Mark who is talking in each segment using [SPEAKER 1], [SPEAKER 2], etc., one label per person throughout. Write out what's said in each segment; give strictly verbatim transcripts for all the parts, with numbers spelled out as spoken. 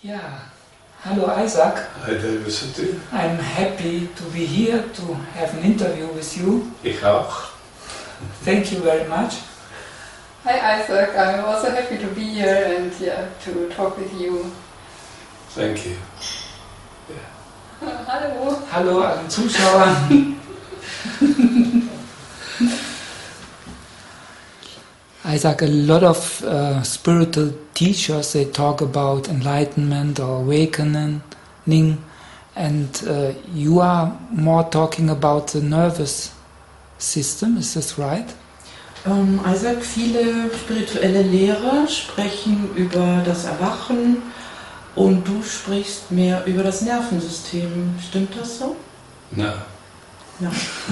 [SPEAKER 1] Yeah. Hello, Isaac.
[SPEAKER 2] Hi, David City.
[SPEAKER 1] I'm happy to be here to have an interview with you.
[SPEAKER 2] Ich auch.
[SPEAKER 1] Thank you very much.
[SPEAKER 3] Hi, Isaac. I'm also happy to be here and yeah, to talk with you.
[SPEAKER 2] Thank you.
[SPEAKER 3] Yeah. Hallo.
[SPEAKER 1] Hallo an Zuschauern. Isaac, a lot of uh, spiritual teachers, they talk about enlightenment or awakening, and uh, you are more talking about the nervous system, is this right?
[SPEAKER 4] Ähm, Isaac, viele spirituelle Lehrer sprechen über das Erwachen und du sprichst mehr über das Nervensystem. Stimmt das so?
[SPEAKER 2] No.
[SPEAKER 4] Ja.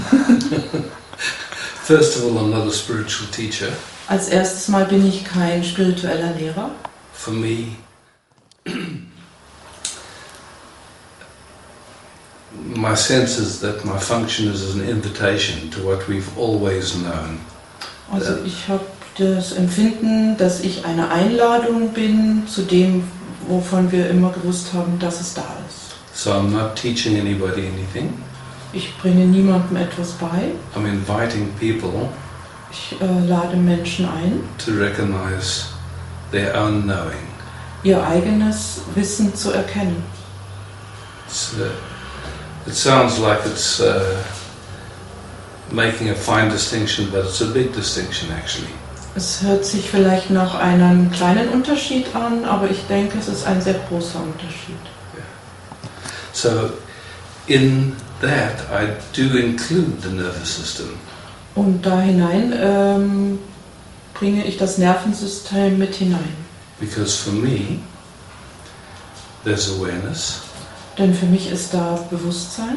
[SPEAKER 2] First of all, I'm not a spiritual teacher.
[SPEAKER 4] Als erstes Mal bin ich kein spiritueller Lehrer.
[SPEAKER 2] For me, my sense is that my function is an invitation to what we've always known.
[SPEAKER 4] Also ich habe das Empfinden, dass ich eine Einladung bin zu dem, wovon wir immer gewusst haben, dass es da ist.
[SPEAKER 2] So I'm not teaching anybody anything.
[SPEAKER 4] Ich bringe niemandem etwas bei.
[SPEAKER 2] I'm inviting people
[SPEAKER 4] Ich äh, lade Menschen ein,
[SPEAKER 2] to recognize their own knowing.
[SPEAKER 4] ihr eigenes Wissen zu erkennen.
[SPEAKER 2] It's, uh, it sounds like it's uh, making a fine distinction, but it's a big distinction actually.
[SPEAKER 4] Es hört sich vielleicht nach einem kleinen Unterschied an, aber ich denke, es ist ein sehr großer Unterschied.
[SPEAKER 2] Yeah. So, in that, I do include the nervous system.
[SPEAKER 4] Und da hinein ähm, bringe ich das Nervensystem mit hinein.
[SPEAKER 2] Because for me, there's awareness.
[SPEAKER 4] Denn für mich ist da Bewusstsein.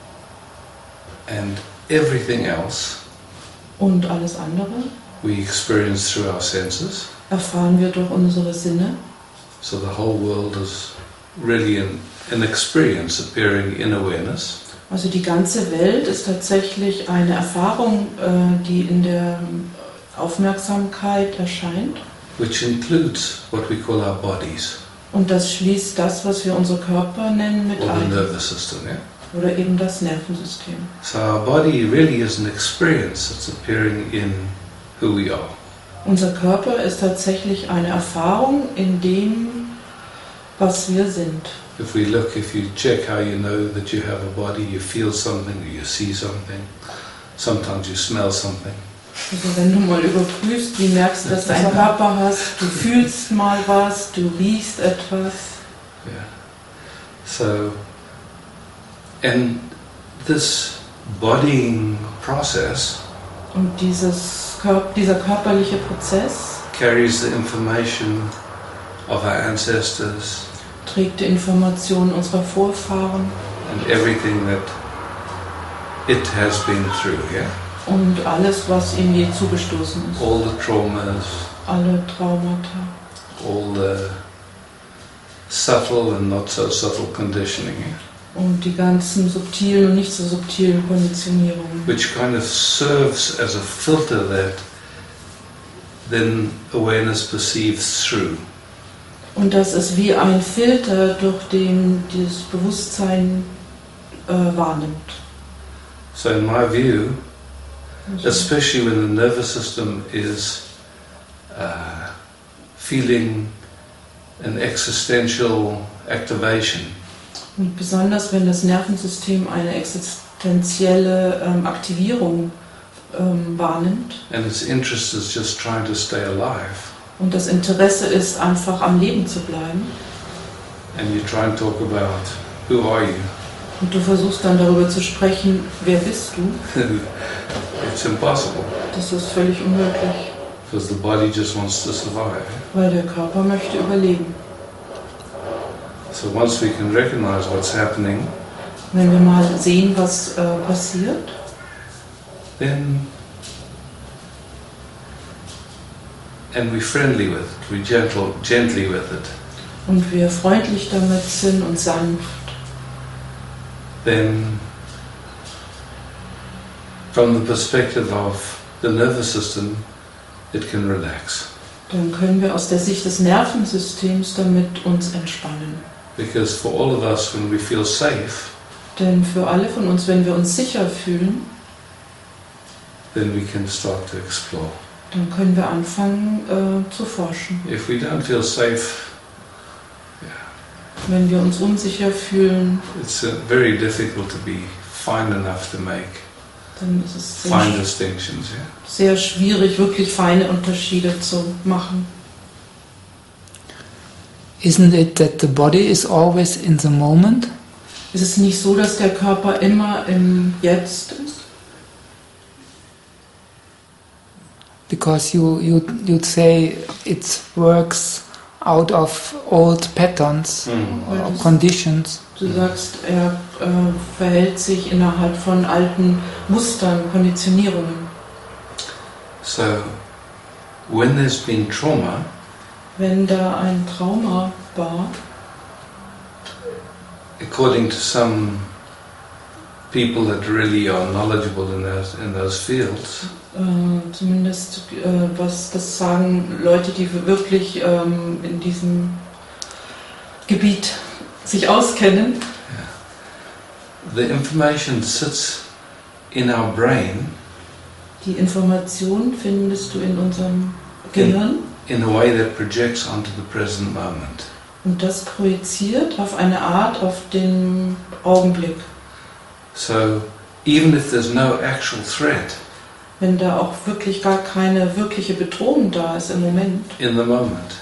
[SPEAKER 2] And everything else
[SPEAKER 4] Und alles andere
[SPEAKER 2] we experience through our senses.
[SPEAKER 4] erfahren wir durch unsere Sinne.
[SPEAKER 2] So the whole world is really an, an experience appearing in awareness.
[SPEAKER 4] Also die ganze Welt ist tatsächlich eine Erfahrung, äh, die in der Aufmerksamkeit erscheint.
[SPEAKER 2] Which includes what we call our bodies.
[SPEAKER 4] Und das schließt das, was wir unser Körper nennen, mit
[SPEAKER 2] Or the
[SPEAKER 4] ein.
[SPEAKER 2] nervous system, yeah?
[SPEAKER 4] Oder eben das Nervensystem.
[SPEAKER 2] So our body really is an experience that's appearing in who we are.
[SPEAKER 4] Unser Körper ist tatsächlich eine Erfahrung in dem, was wir sind.
[SPEAKER 2] If we look, if you check how you know that you have a body, you feel something, or you see something, sometimes you smell something.
[SPEAKER 4] Also wenn du mal überprüfst, wie merkst du, dass du einen Körper hast, du fühlst mal was, du riechst etwas.
[SPEAKER 2] Yeah. So, and this bodying process
[SPEAKER 4] Und dieses Kör- dieser körperliche Prozess
[SPEAKER 2] carries the information of our ancestors
[SPEAKER 4] trägt die Informationen unserer Vorfahren
[SPEAKER 2] and everything that it has been through, yeah?
[SPEAKER 4] und alles, was ihm je zugestoßen ist.
[SPEAKER 2] All the traumas,
[SPEAKER 4] Alle Traumata,
[SPEAKER 2] all the subtle and not so subtle conditioning, yeah?
[SPEAKER 4] und die ganzen subtilen und nicht so subtilen Konditionierungen,
[SPEAKER 2] Which kind of serves as a filter that then awareness perceives through.
[SPEAKER 4] und das ist wie ein Filter, durch den das Bewusstsein äh, wahrnimmt.
[SPEAKER 2] So in my view,
[SPEAKER 4] Also,
[SPEAKER 2] especially when the nervous system is uh, feeling an existential activation,
[SPEAKER 4] und besonders wenn das Nervensystem eine existenzielle ähm, Aktivierung ähm, wahrnimmt
[SPEAKER 2] and its interest is just trying to stay alive,
[SPEAKER 4] und das Interesse ist, einfach am Leben zu bleiben,
[SPEAKER 2] and you try and talk about who are you,
[SPEAKER 4] und du versuchst dann darüber zu sprechen, wer bist du,
[SPEAKER 2] it's impossible,
[SPEAKER 4] das ist völlig unmöglich,
[SPEAKER 2] because the body just wants to survive.
[SPEAKER 4] weil der Körper möchte überleben.
[SPEAKER 2] So once we can recognize what's happening,
[SPEAKER 4] Wenn wir mal sehen, was äh, passiert,
[SPEAKER 2] then and we're friendly with it, we're gentle, gently with it,
[SPEAKER 4] und wir freundlich damit sind und sanft,
[SPEAKER 2] then from the perspective of the nervous system, it can relax.
[SPEAKER 4] dann können wir aus der Sicht des Nervensystems damit uns entspannen.
[SPEAKER 2] Because for all of us, when we feel safe,
[SPEAKER 4] Denn für alle von uns, wenn wir uns sicher fühlen,
[SPEAKER 2] then we can start to explore.
[SPEAKER 4] dann können wir anfangen äh, zu forschen.
[SPEAKER 2] If we don't feel safe,
[SPEAKER 4] Wenn wir uns unsicher fühlen,
[SPEAKER 2] it's uh, very difficult to be fine enough to make
[SPEAKER 4] dann ist es sehr,
[SPEAKER 2] fine distinctions. Yeah?
[SPEAKER 4] sehr schwierig, wirklich feine Unterschiede zu machen.
[SPEAKER 1] Isn't it that the body is always in the moment?
[SPEAKER 4] Ist es nicht so, dass der Körper immer im Jetzt ist?
[SPEAKER 1] Because you you you'd say it works out of old patterns
[SPEAKER 2] Mm.
[SPEAKER 1] or conditions.
[SPEAKER 4] Du sagst, er äh, verhält sich innerhalb von alten Mustern, Konditionierungen.
[SPEAKER 2] So, when there's been trauma,
[SPEAKER 4] Wenn da ein Trauma war,
[SPEAKER 2] according to some people that really are knowledgeable in those, in those fields,
[SPEAKER 4] äh, zumindest äh, was das sagen Leute, die wirklich ähm, in diesem Gebiet sich auskennen,
[SPEAKER 2] the information sits in our brain
[SPEAKER 4] die Information findest du in unserem Gehirn
[SPEAKER 2] in a way that projects onto the present moment.
[SPEAKER 4] und das projiziert auf eine Art auf den Augenblick.
[SPEAKER 2] So, even if there's no actual threat
[SPEAKER 4] Wenn da auch wirklich gar keine wirkliche Bedrohung da ist im Moment,
[SPEAKER 2] in the moment,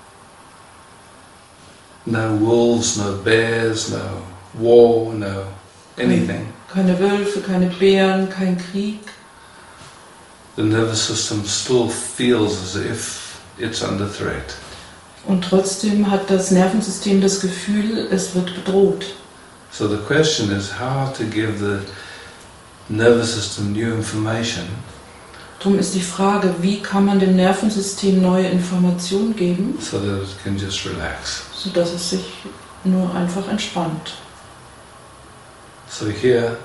[SPEAKER 2] no wolves, no bears, no war, no anything,
[SPEAKER 4] keine Wölfe, keine Bären, kein Krieg,
[SPEAKER 2] the nervous system still feels as if it's under threat.
[SPEAKER 4] und trotzdem hat das Nervensystem das Gefühl, es wird bedroht.
[SPEAKER 2] So the question is how to give the nervous system new information
[SPEAKER 4] Darum ist die Frage, wie kann man dem Nervensystem neue Informationen geben,
[SPEAKER 2] so that it can just relax.
[SPEAKER 4] sodass es sich nur einfach entspannt.
[SPEAKER 2] So here,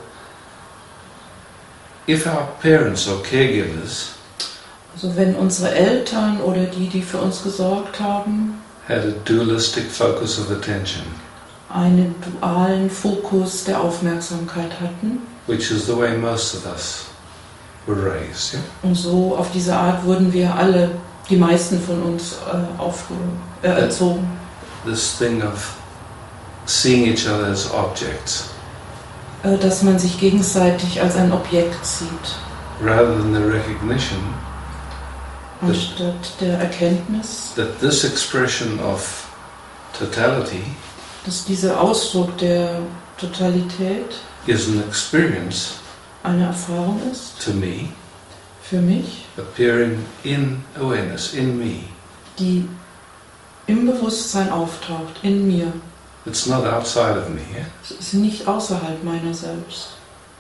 [SPEAKER 2] if our parents or caregivers
[SPEAKER 4] Also wenn unsere Eltern oder die, die für uns gesorgt haben,
[SPEAKER 2] had a dualistic focus of attention,
[SPEAKER 4] einen dualen Fokus der Aufmerksamkeit hatten,
[SPEAKER 2] which is the way most of us were raised, yeah?
[SPEAKER 4] und so auf diese Art wurden wir alle, die meisten von uns, äh, aufge äh, erzogen.
[SPEAKER 2] This thing of seeing each other as objects
[SPEAKER 4] Äh, dass man sich gegenseitig als ein Objekt sieht,
[SPEAKER 2] rather than the recognition
[SPEAKER 4] anstatt der Erkenntnis,
[SPEAKER 2] that this expression of totality
[SPEAKER 4] dass dieser Ausdruck der Totalität
[SPEAKER 2] is an experience
[SPEAKER 4] eine Erfahrung ist
[SPEAKER 2] to me,
[SPEAKER 4] für mich,
[SPEAKER 2] appearing in awareness, in me.
[SPEAKER 4] die im Bewusstsein auftaucht, in mir.
[SPEAKER 2] It's not outside of me. Yeah?
[SPEAKER 4] Es ist nicht außerhalb meiner selbst.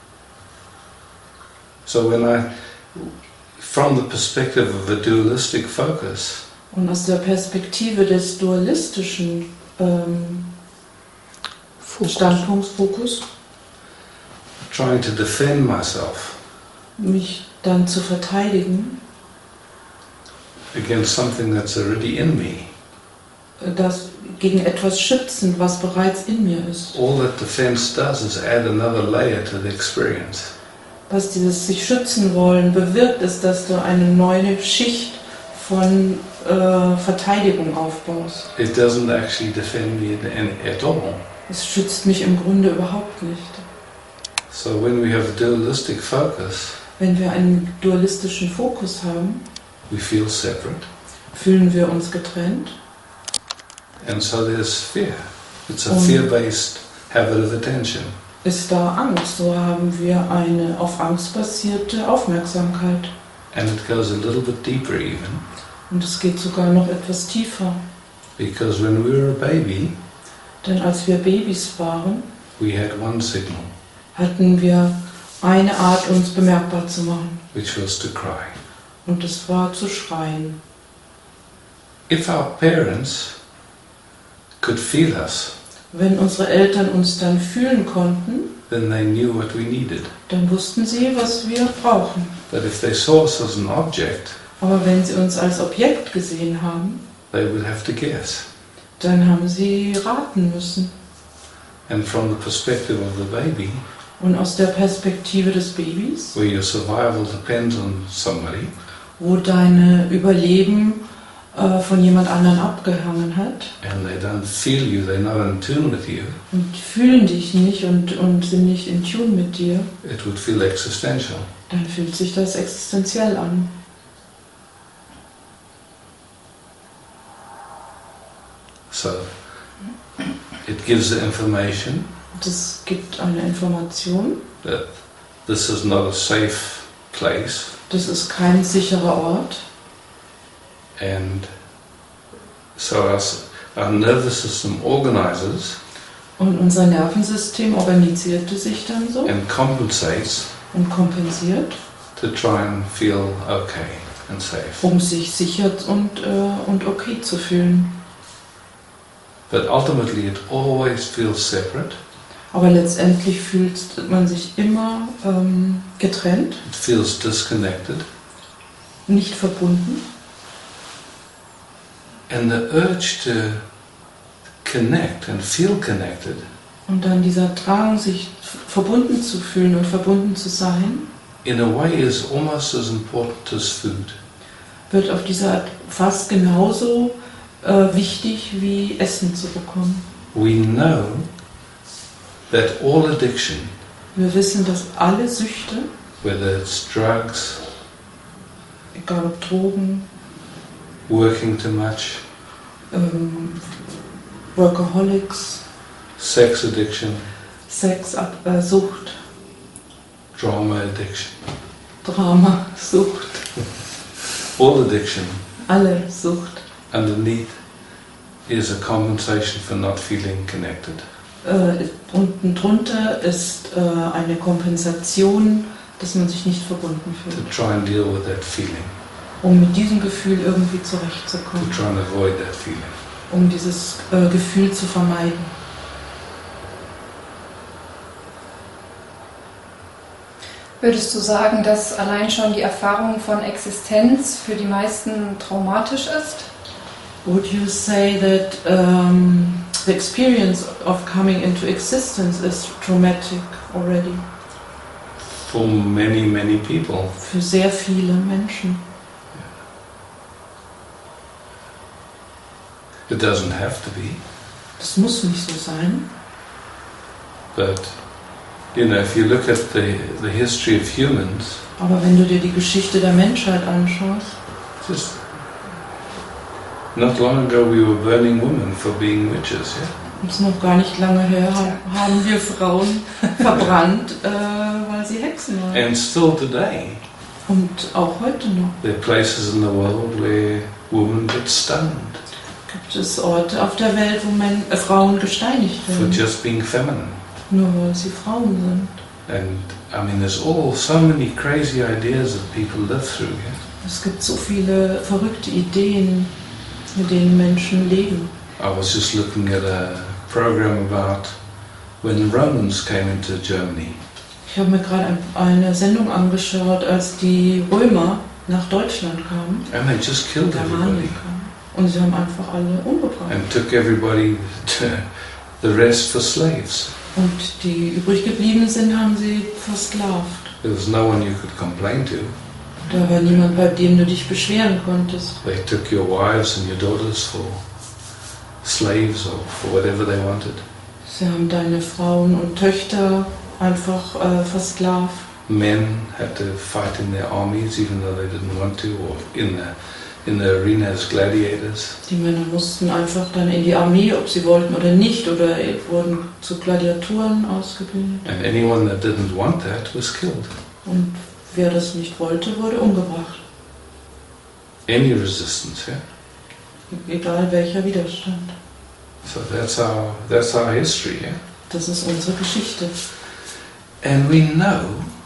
[SPEAKER 2] So when I, from the perspective of a dualistic focus,
[SPEAKER 4] Und aus der Perspektive des dualistischen ähm,
[SPEAKER 1] Focus.
[SPEAKER 4] Standpunktsfokus,
[SPEAKER 2] trying to defend myself
[SPEAKER 4] mich dann zu verteidigen,
[SPEAKER 2] against something that's already in me,
[SPEAKER 4] das gegen etwas schützen, was bereits in mir ist.
[SPEAKER 2] all that defense does is add another layer to the experience.
[SPEAKER 4] Was dieses sich schützen wollen bewirkt, ist, dass du eine neue Schicht von äh, Verteidigung aufbaust.
[SPEAKER 2] It doesn't actually defend me in any, at all.
[SPEAKER 4] Es schützt mich im Grunde überhaupt nicht.
[SPEAKER 2] So when we have a dualistic focus,
[SPEAKER 4] Wenn wir einen dualistischen Fokus haben,
[SPEAKER 2] we feel separate,
[SPEAKER 4] fühlen wir uns getrennt.
[SPEAKER 2] and so there's fear. It's a
[SPEAKER 4] Um.
[SPEAKER 2] fear-based habit of attention.
[SPEAKER 4] Ist da Angst, so haben wir eine auf Angst basierte Aufmerksamkeit.
[SPEAKER 2] And it goes a little bit deeper even,
[SPEAKER 4] Und es geht sogar noch etwas tiefer.
[SPEAKER 2] because when we were a baby,
[SPEAKER 4] Denn als wir Babys waren,
[SPEAKER 2] we had one signal,
[SPEAKER 4] hatten wir eine Art, uns bemerkbar zu machen.
[SPEAKER 2] which was to cry.
[SPEAKER 4] Und es war zu schreien.
[SPEAKER 2] If our parents could feel us,
[SPEAKER 4] Wenn unsere Eltern uns dann fühlen konnten,
[SPEAKER 2] then they knew what we needed.
[SPEAKER 4] dann wussten sie, was wir brauchen.
[SPEAKER 2] But if they saw us as an object,
[SPEAKER 4] Aber wenn sie uns als Objekt gesehen haben,
[SPEAKER 2] they would have to guess.
[SPEAKER 4] dann haben sie raten müssen.
[SPEAKER 2] And from the perspective of the baby,
[SPEAKER 4] Und aus der Perspektive des Babys,
[SPEAKER 2] where your survival depends on somebody,
[SPEAKER 4] wo deine Überleben äh, von jemand anderen abgehangen hat
[SPEAKER 2] and they don't feel you, they're not in tune with you,
[SPEAKER 4] und fühlen dich nicht und, und sind nicht in Tune mit dir,
[SPEAKER 2] it would feel existential.
[SPEAKER 4] dann fühlt sich das existenziell an.
[SPEAKER 2] So it gives the information
[SPEAKER 4] Das gibt eine Information,
[SPEAKER 2] that this is not a safe place,
[SPEAKER 4] das ist kein sicherer Ort.
[SPEAKER 2] and so our, our nervous system organizes
[SPEAKER 4] Und unser Nervensystem organisierte sich dann so
[SPEAKER 2] and compensates
[SPEAKER 4] und kompensiert,
[SPEAKER 2] to try and feel okay and safe.
[SPEAKER 4] um sich sicher und, äh, und okay zu fühlen.
[SPEAKER 2] But ultimately it always feels separate,
[SPEAKER 4] Aber letztendlich fühlt man sich immer ähm, getrennt,
[SPEAKER 2] it feels disconnected,
[SPEAKER 4] nicht verbunden.
[SPEAKER 2] and the urge to connect and feel connected
[SPEAKER 4] Und dann dieser Drang, sich verbunden zu fühlen und verbunden zu sein,
[SPEAKER 2] in a way is almost as important as food.
[SPEAKER 4] wird auf diese Art fast genauso äh, wichtig wie Essen zu bekommen.
[SPEAKER 2] We know that all addiction,
[SPEAKER 4] Wir wissen, dass alle Süchte,
[SPEAKER 2] whether it's drugs,
[SPEAKER 4] egal ob Drogen,
[SPEAKER 2] working too much,
[SPEAKER 4] ähm, Workaholics,
[SPEAKER 2] sex addiction,
[SPEAKER 4] Sex, Ab äh, Sucht,
[SPEAKER 2] drama addiction,
[SPEAKER 4] Drama, Sucht,
[SPEAKER 2] all addiction
[SPEAKER 4] alle Sucht,
[SPEAKER 2] underneath is a compensation for not feeling connected.
[SPEAKER 4] äh, unten drunter ist äh, eine Kompensation, dass man sich nicht verbunden
[SPEAKER 2] To
[SPEAKER 4] fühlt,
[SPEAKER 2] try and deal with that feeling,
[SPEAKER 4] um mit diesem Gefühl irgendwie
[SPEAKER 2] to
[SPEAKER 4] zurechtzukommen,
[SPEAKER 2] try and avoid that feeling.
[SPEAKER 4] um dieses äh, Gefühl zu vermeiden.
[SPEAKER 3] Würdest du sagen, dass allein schon die Erfahrung von Existenz für die meisten traumatisch ist?
[SPEAKER 4] Would you say that um, the experience of coming into existence is traumatic already?
[SPEAKER 2] For many, many people,
[SPEAKER 4] Für sehr viele Menschen.
[SPEAKER 2] it doesn't have to be,
[SPEAKER 4] Das muss nicht so sein.
[SPEAKER 2] but you know, if you look at the, the history of humans,
[SPEAKER 4] Aber wenn du dir die Geschichte der Menschheit anschaust,
[SPEAKER 2] just not long ago we were burning women for being witches, yeah?
[SPEAKER 4] das ist noch gar nicht lange her, haben wir Frauen verbrannt, äh, weil sie Hexen waren.
[SPEAKER 2] And still today,
[SPEAKER 4] Und auch heute noch
[SPEAKER 2] there are places in the world where women get stoned
[SPEAKER 4] gibt es Orte auf der Welt, wo Men äh, Frauen gesteinigt
[SPEAKER 2] for
[SPEAKER 4] werden,
[SPEAKER 2] just being feminine.
[SPEAKER 4] nur weil sie Frauen sind.
[SPEAKER 2] And I mean, there's all so many crazy ideas that people live through, yeah?
[SPEAKER 4] Es gibt so viele verrückte Ideen, mit denen Menschen leben.
[SPEAKER 2] I was just looking at a program about when the Romans came into Germany.
[SPEAKER 4] Ich habe mir gerade ein, eine Sendung angeschaut, als die Römer nach Deutschland kamen,
[SPEAKER 2] And they just killed
[SPEAKER 4] Germanen
[SPEAKER 2] everybody
[SPEAKER 4] kamen. Und sie haben einfach alle umgebracht.
[SPEAKER 2] and took everybody, to, the rest for slaves.
[SPEAKER 4] Und die übrig geblieben sind, haben sie versklavt.
[SPEAKER 2] There was no one you could complain to.
[SPEAKER 4] Da war niemand, bei dem du dich beschweren konntest.
[SPEAKER 2] They took your wives and your daughters for slaves or for whatever they wanted.
[SPEAKER 4] Sie haben deine Frauen und Töchter einfach äh, versklavt.
[SPEAKER 2] Men had to fight in their armies even though they didn't want to, or in the in the arena as gladiators.
[SPEAKER 4] Die Männer mussten einfach dann in die Armee, ob sie wollten oder nicht, oder wurden zu Gladiatoren ausgebildet.
[SPEAKER 2] And anyone that didn't want that was killed.
[SPEAKER 4] Und wer das nicht wollte, wurde umgebracht.
[SPEAKER 2] Any resistance, yeah?
[SPEAKER 4] Egal welcher Widerstand.
[SPEAKER 2] So that's our that's our history, yeah?
[SPEAKER 4] Das ist unsere Geschichte.
[SPEAKER 2] And we know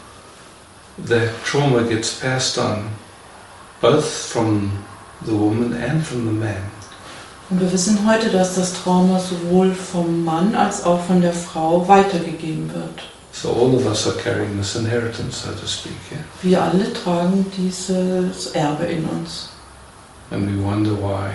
[SPEAKER 2] that trauma gets passed on both from the woman and from the man.
[SPEAKER 4] Und wir wissen heute, dass das Trauma sowohl vom Mann als auch von der Frau weitergegeben wird.
[SPEAKER 2] So all of us are carrying this inheritance, so to speak. Yeah?
[SPEAKER 4] Wir alle tragen dieses Erbe in uns.
[SPEAKER 2] And we wonder why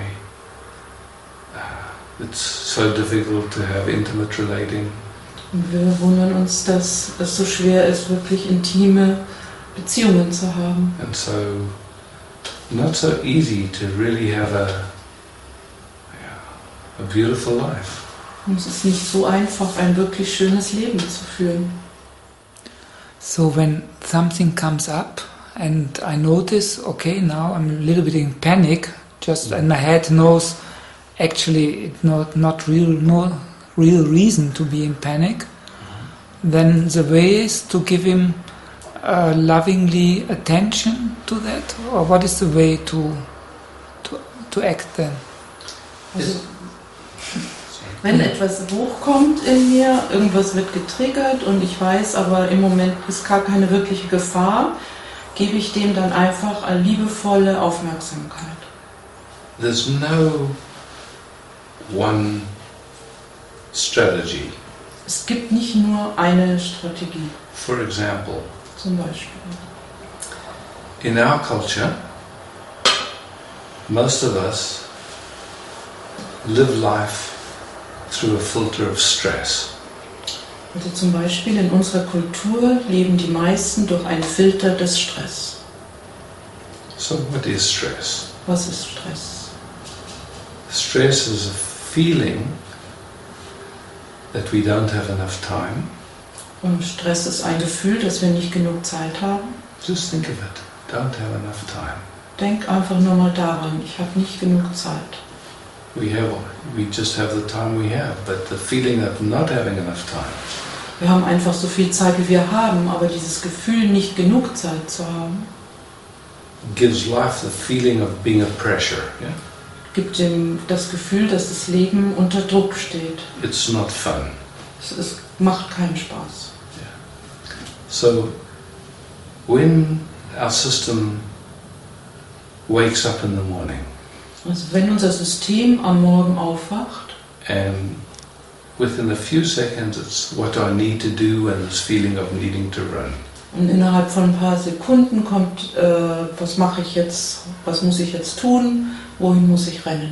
[SPEAKER 2] uh, it's so difficult to have intimate relating.
[SPEAKER 4] Und wir wundern uns, dass es so schwer ist, wirklich intime Beziehungen zu haben.
[SPEAKER 2] And so not so easy to really have a, yeah, a beautiful life.
[SPEAKER 4] Und es ist nicht so einfach, ein wirklich schönes Leben zu führen.
[SPEAKER 1] So when something comes up and I notice, okay, now I'm a little bit in panic, just and my head knows actually it's not not real no real reason to be in panic, then the way is to give him uh, lovingly attention to that, or what is the way to to to act then?
[SPEAKER 4] Also, wenn etwas hochkommt in mir, irgendwas wird getriggert und ich weiß, aber im Moment ist gar keine wirkliche Gefahr, gebe ich dem dann einfach eine liebevolle Aufmerksamkeit.
[SPEAKER 2] There's no one strategy.
[SPEAKER 4] Es gibt nicht nur eine Strategie.
[SPEAKER 2] For example,
[SPEAKER 4] Zum Beispiel.
[SPEAKER 2] in our culture, most of us live life through a filter of stress.
[SPEAKER 4] Also zum Beispiel in unserer Kultur leben die meisten durch einen Filter des Stress.
[SPEAKER 2] So what is stress?
[SPEAKER 4] Was ist Stress?
[SPEAKER 2] Stress is a feeling that we don't have enough time.
[SPEAKER 4] Und Stress ist ein Gefühl, dass wir nicht genug Zeit haben.
[SPEAKER 2] Just think of it. Don't have enough time.
[SPEAKER 4] Denk einfach nur mal daran, ich habe nicht genug Zeit.
[SPEAKER 2] We have, we just have the time we have, but the feeling of not having enough time
[SPEAKER 4] Wir haben einfach so viel Zeit, wie wir haben, aber dieses Gefühl, nicht genug Zeit zu haben,
[SPEAKER 2] gives life the feeling of being a pressure. Yeah?
[SPEAKER 4] gibt dem das Gefühl, dass das Leben unter Druck steht.
[SPEAKER 2] It's not fun.
[SPEAKER 4] Es, es macht keinen Spaß.
[SPEAKER 2] So when our system wakes up in the morning
[SPEAKER 4] Also wenn unser System am Morgen aufwacht
[SPEAKER 2] and within a few seconds it's what do I need to do and this feeling of needing to run.
[SPEAKER 4] und innerhalb von ein paar Sekunden kommt, äh, was mache ich jetzt, was muss ich jetzt tun, wohin muss ich rennen?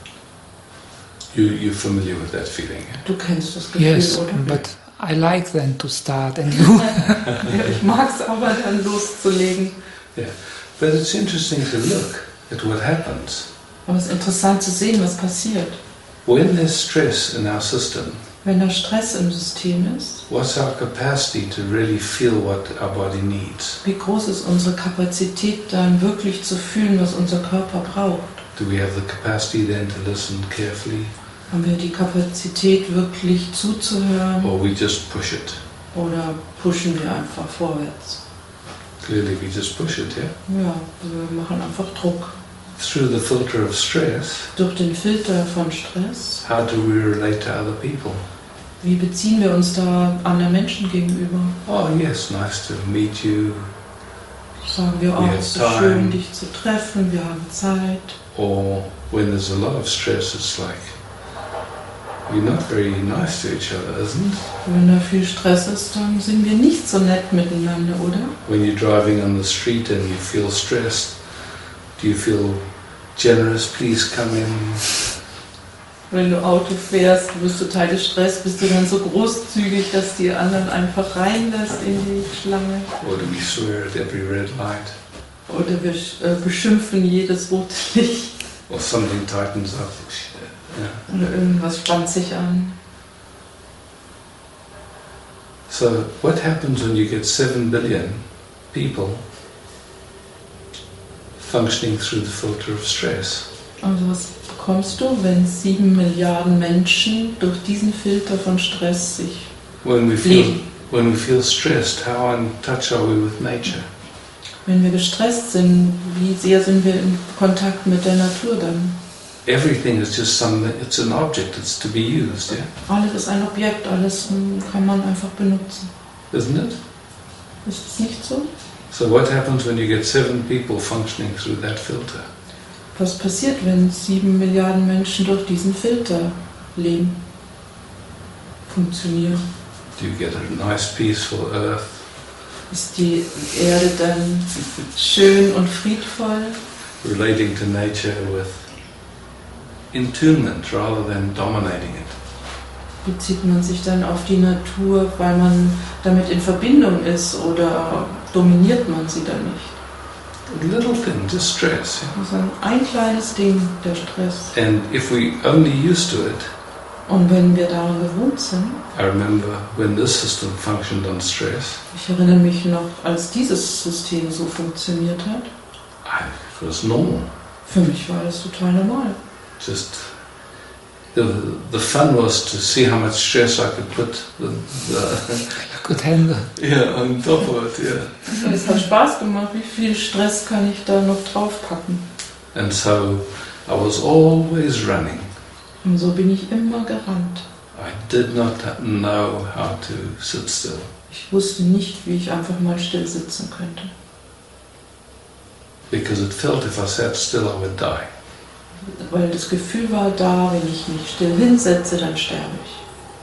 [SPEAKER 2] You, you're familiar with that feeling. Yeah?
[SPEAKER 4] Du kennst das Gefühl,
[SPEAKER 1] Yes,
[SPEAKER 4] oder?
[SPEAKER 1] but I like then to start and you.
[SPEAKER 4] Ja, ich mag es aber dann loszulegen.
[SPEAKER 2] Yeah. But it's interesting to look at what happens.
[SPEAKER 4] Aber es ist interessant zu sehen, was passiert.
[SPEAKER 2] When there's stress in our system,
[SPEAKER 4] Wenn da Stress im System ist,
[SPEAKER 2] what's our capacity to really feel what our body needs?
[SPEAKER 4] wie groß ist unsere Kapazität dann wirklich zu fühlen, was unser Körper braucht?
[SPEAKER 2] Do we have the capacity then to listen carefully,
[SPEAKER 4] Haben wir die Kapazität wirklich zuzuhören
[SPEAKER 2] or we just push it?
[SPEAKER 4] oder pushen wir einfach vorwärts?
[SPEAKER 2] Clearly we just push it, yeah?
[SPEAKER 4] Ja, wir machen einfach Druck.
[SPEAKER 2] Through the filter of stress,
[SPEAKER 4] Durch den Filter von Stress,
[SPEAKER 2] how do we relate to other people?
[SPEAKER 4] wie beziehen wir uns da anderen Menschen gegenüber?
[SPEAKER 2] Oh yes, nice to meet you.
[SPEAKER 4] Sagen wir
[SPEAKER 2] We
[SPEAKER 4] auch,
[SPEAKER 2] have
[SPEAKER 4] es ist
[SPEAKER 2] time.
[SPEAKER 4] schön, dich zu treffen, wir haben Zeit.
[SPEAKER 2] Or when there's a lot of stress, it's like, we're not very nice to each other, isn't it?
[SPEAKER 4] Wenn da viel Stress ist, dann sind wir nicht so nett miteinander, oder?
[SPEAKER 2] When you're driving on the street and you feel stressed, do you feel generous, please come in?
[SPEAKER 4] Wenn du Auto fährst, du bist total gestresst, bist du dann so großzügig, dass die anderen einfach reinlässt in die Schlange?
[SPEAKER 2] Or do we swear at every red light?
[SPEAKER 4] Oder wir äh, beschimpfen jedes rote Licht?
[SPEAKER 2] Or something tightens up? Yeah.
[SPEAKER 4] Oder irgendwas spannt sich an?
[SPEAKER 2] So what happens when you get seven billion people functioning through the filter of stress?
[SPEAKER 4] Also was bekommst du, wenn sieben Milliarden Menschen durch diesen Filter von Stress sich
[SPEAKER 2] When we feel
[SPEAKER 4] leben?
[SPEAKER 2] when we feel stressed, how in touch are we with nature?
[SPEAKER 4] Wenn wir gestresst sind, wie sehr sind wir in Kontakt mit der Natur dann?
[SPEAKER 2] Everything is just some. It's an object. It's to be used. Yeah,
[SPEAKER 4] Alles ist ein Objekt, alles hm, kann man einfach benutzen.
[SPEAKER 2] isn't it?
[SPEAKER 4] Ist es nicht so?
[SPEAKER 2] So what happens when you get seven people functioning through that filter?
[SPEAKER 4] Was passiert, wenn sieben Milliarden Menschen durch diesen Filter leben, funktionieren?
[SPEAKER 2] Do you get a nice peaceful earth?
[SPEAKER 4] Ist die Erde dann schön und friedvoll?
[SPEAKER 2] Relating to nature with attunement rather than dominating it.
[SPEAKER 4] Bezieht man sich dann auf die Natur, weil man damit in Verbindung ist, oder dominiert man sie dann nicht?
[SPEAKER 2] A little thing, just stress.
[SPEAKER 4] Also ein kleines Ding, der Stress.
[SPEAKER 2] And if we only used to it,
[SPEAKER 4] und wenn wir daran gewohnt sind,
[SPEAKER 2] I remember when this system functioned on stress,
[SPEAKER 4] ich erinnere mich noch, als dieses System so funktioniert hat,
[SPEAKER 2] I, it was normal.
[SPEAKER 4] Für mich war das total normal.
[SPEAKER 2] Just the the fun was to see how much stress I could put the, the
[SPEAKER 1] could handle.
[SPEAKER 2] Yeah, on top of it, yeah.
[SPEAKER 4] Es hat Spaß gemacht, wie viel Stress kann ich da noch draufpacken.
[SPEAKER 2] And so I was always running.
[SPEAKER 4] Und so bin ich immer gerannt.
[SPEAKER 2] I did not know how to sit still.
[SPEAKER 4] Ich wusste nicht, wie ich einfach mal still sitzen könnte.
[SPEAKER 2] Because it felt if I sat still I would die.
[SPEAKER 4] Weil das Gefühl war da, wenn ich mich still hinsetze, dann sterbe ich.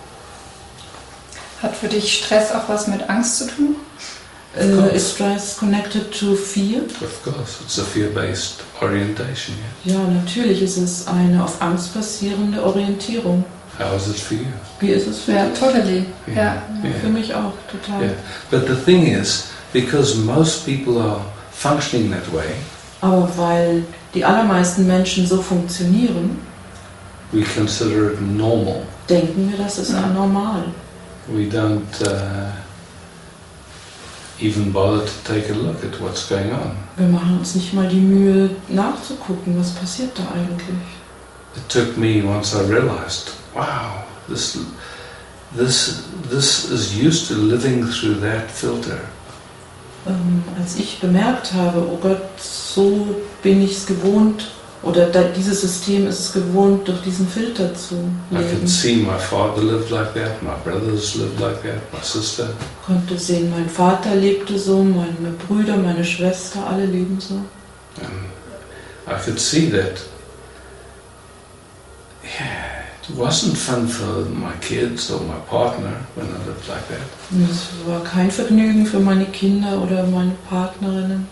[SPEAKER 3] Hat für dich Stress auch was mit Angst zu tun?
[SPEAKER 4] Uh, is stress connected to fear?
[SPEAKER 2] Of course, it's a fear-based orientation. Yeah.
[SPEAKER 4] Ja, natürlich ist es eine auf Angst basierende Orientierung.
[SPEAKER 2] How is it for you?
[SPEAKER 4] Wie ist es für
[SPEAKER 3] Ja,
[SPEAKER 4] dich?
[SPEAKER 3] totally.
[SPEAKER 2] Yeah.
[SPEAKER 3] Ja.
[SPEAKER 2] Yeah.
[SPEAKER 4] Für mich auch, total.
[SPEAKER 2] Yeah. But the thing is, because most people are functioning that way,
[SPEAKER 4] aber weil die allermeisten Menschen so funktionieren,
[SPEAKER 2] we consider it normal.
[SPEAKER 4] denken wir, das ist anormal.
[SPEAKER 2] We don't uh, even bother to take a look at what's going on.
[SPEAKER 4] Wir machen uns nicht mal die Mühe nachzugucken, was passiert da eigentlich.
[SPEAKER 2] It took me once I realized, wow, this this this is used to living through that filter.
[SPEAKER 4] Ähm, als ich bemerkt habe, oh Gott, so bin ich es gewohnt, oder da, dieses System ist es gewohnt, durch diesen Filter zu
[SPEAKER 2] I could
[SPEAKER 4] leben.
[SPEAKER 2] see my father lived like that, my brothers lived like that, my sister.
[SPEAKER 4] Ich konnte sehen, mein Vater lebte so, meine Brüder, meine Schwester, alle leben so.
[SPEAKER 2] And I could see that, yeah, it wasn't fun for my kids or my partner when I lived like that.
[SPEAKER 4] Und es war kein Vergnügen für meine Kinder oder meine Partnerinnen.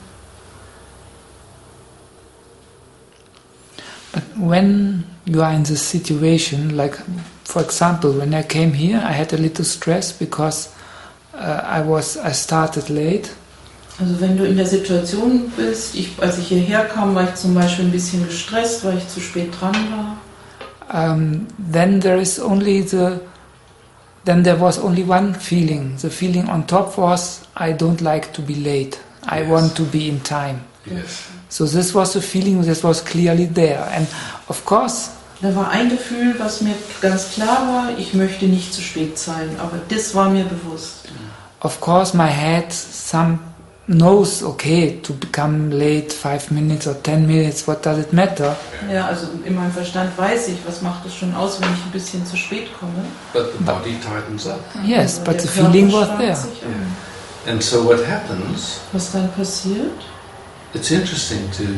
[SPEAKER 1] But when you are in this situation, like for example, when I came here, I had a little stress because uh, I was I started late.
[SPEAKER 4] Also wenn du in der Situation bist, ich, als ich hierher kam, war ich zum Beispiel ein bisschen gestresst, weil ich zu spät dran war.
[SPEAKER 1] Um, then there is only the then there was only one feeling. The feeling on top was I don't like to be late. I
[SPEAKER 2] Yes.
[SPEAKER 1] want to be in time.
[SPEAKER 2] Yes.
[SPEAKER 1] So this was the feeling that was clearly there. And of course,
[SPEAKER 4] Da war ein Gefühl, was mir ganz klar war, ich möchte nicht zu spät sein, aber das war mir bewusst.
[SPEAKER 1] of course, my head some knows, okay, to become late five minutes or ten minutes, what does it matter?
[SPEAKER 4] Ja, also in meinem Verstand weiß ich, was macht es schon aus, wenn ich ein bisschen zu spät komme.
[SPEAKER 2] But the body tightens up.
[SPEAKER 1] Yes,
[SPEAKER 4] Aber
[SPEAKER 1] but
[SPEAKER 4] der
[SPEAKER 1] the feeling
[SPEAKER 4] Körper
[SPEAKER 1] was
[SPEAKER 4] spannt
[SPEAKER 1] there.
[SPEAKER 4] sich an.
[SPEAKER 2] Yeah. And so what happens,
[SPEAKER 4] Was dann passiert?
[SPEAKER 2] it's interesting to,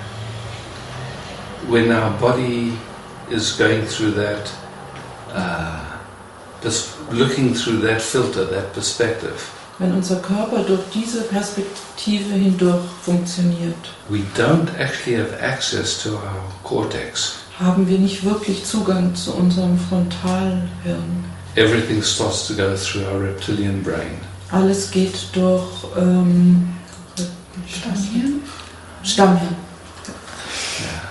[SPEAKER 2] when our body is going through that, uh, pers- looking through that filter, that perspective,
[SPEAKER 4] Wenn unser Körper durch diese Perspektive hindurch funktioniert,
[SPEAKER 2] we don't actually have access to our cortex.
[SPEAKER 4] haben wir nicht wirklich Zugang zu unserem Frontalhirn.
[SPEAKER 2] Everything starts to go through our reptilian brain.
[SPEAKER 4] Alles geht durch ähm,
[SPEAKER 3] Stammhirn?
[SPEAKER 4] Stammhirn.
[SPEAKER 2] Yeah.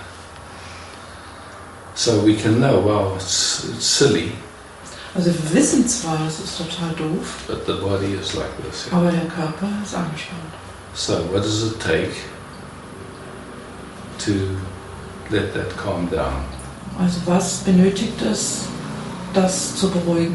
[SPEAKER 2] So we can know, wow, it's, it's silly,
[SPEAKER 4] Also wir wissen zwar, es ist total doof,
[SPEAKER 2] but the body is like this. Yeah.
[SPEAKER 4] aber der Körper ist angespannt.
[SPEAKER 2] So what does it take to let that calm down?
[SPEAKER 4] Also was benötigt es, das zu beruhigen?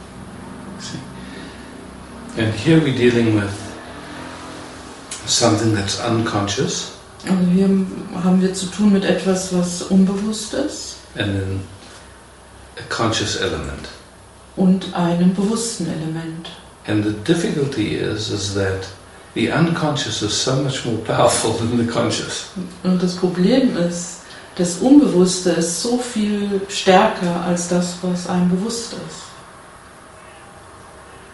[SPEAKER 2] And here we're dealing with something that's unconscious
[SPEAKER 4] Also hier haben wir zu tun mit etwas, was unbewusst ist
[SPEAKER 2] and then a conscious element.
[SPEAKER 4] und einem bewussten Element.
[SPEAKER 2] And the difficulty is, is that the unconscious is so much more powerful than the conscious.
[SPEAKER 4] Und das Problem ist, das Unbewusste ist so viel stärker als das, was einem bewusst ist.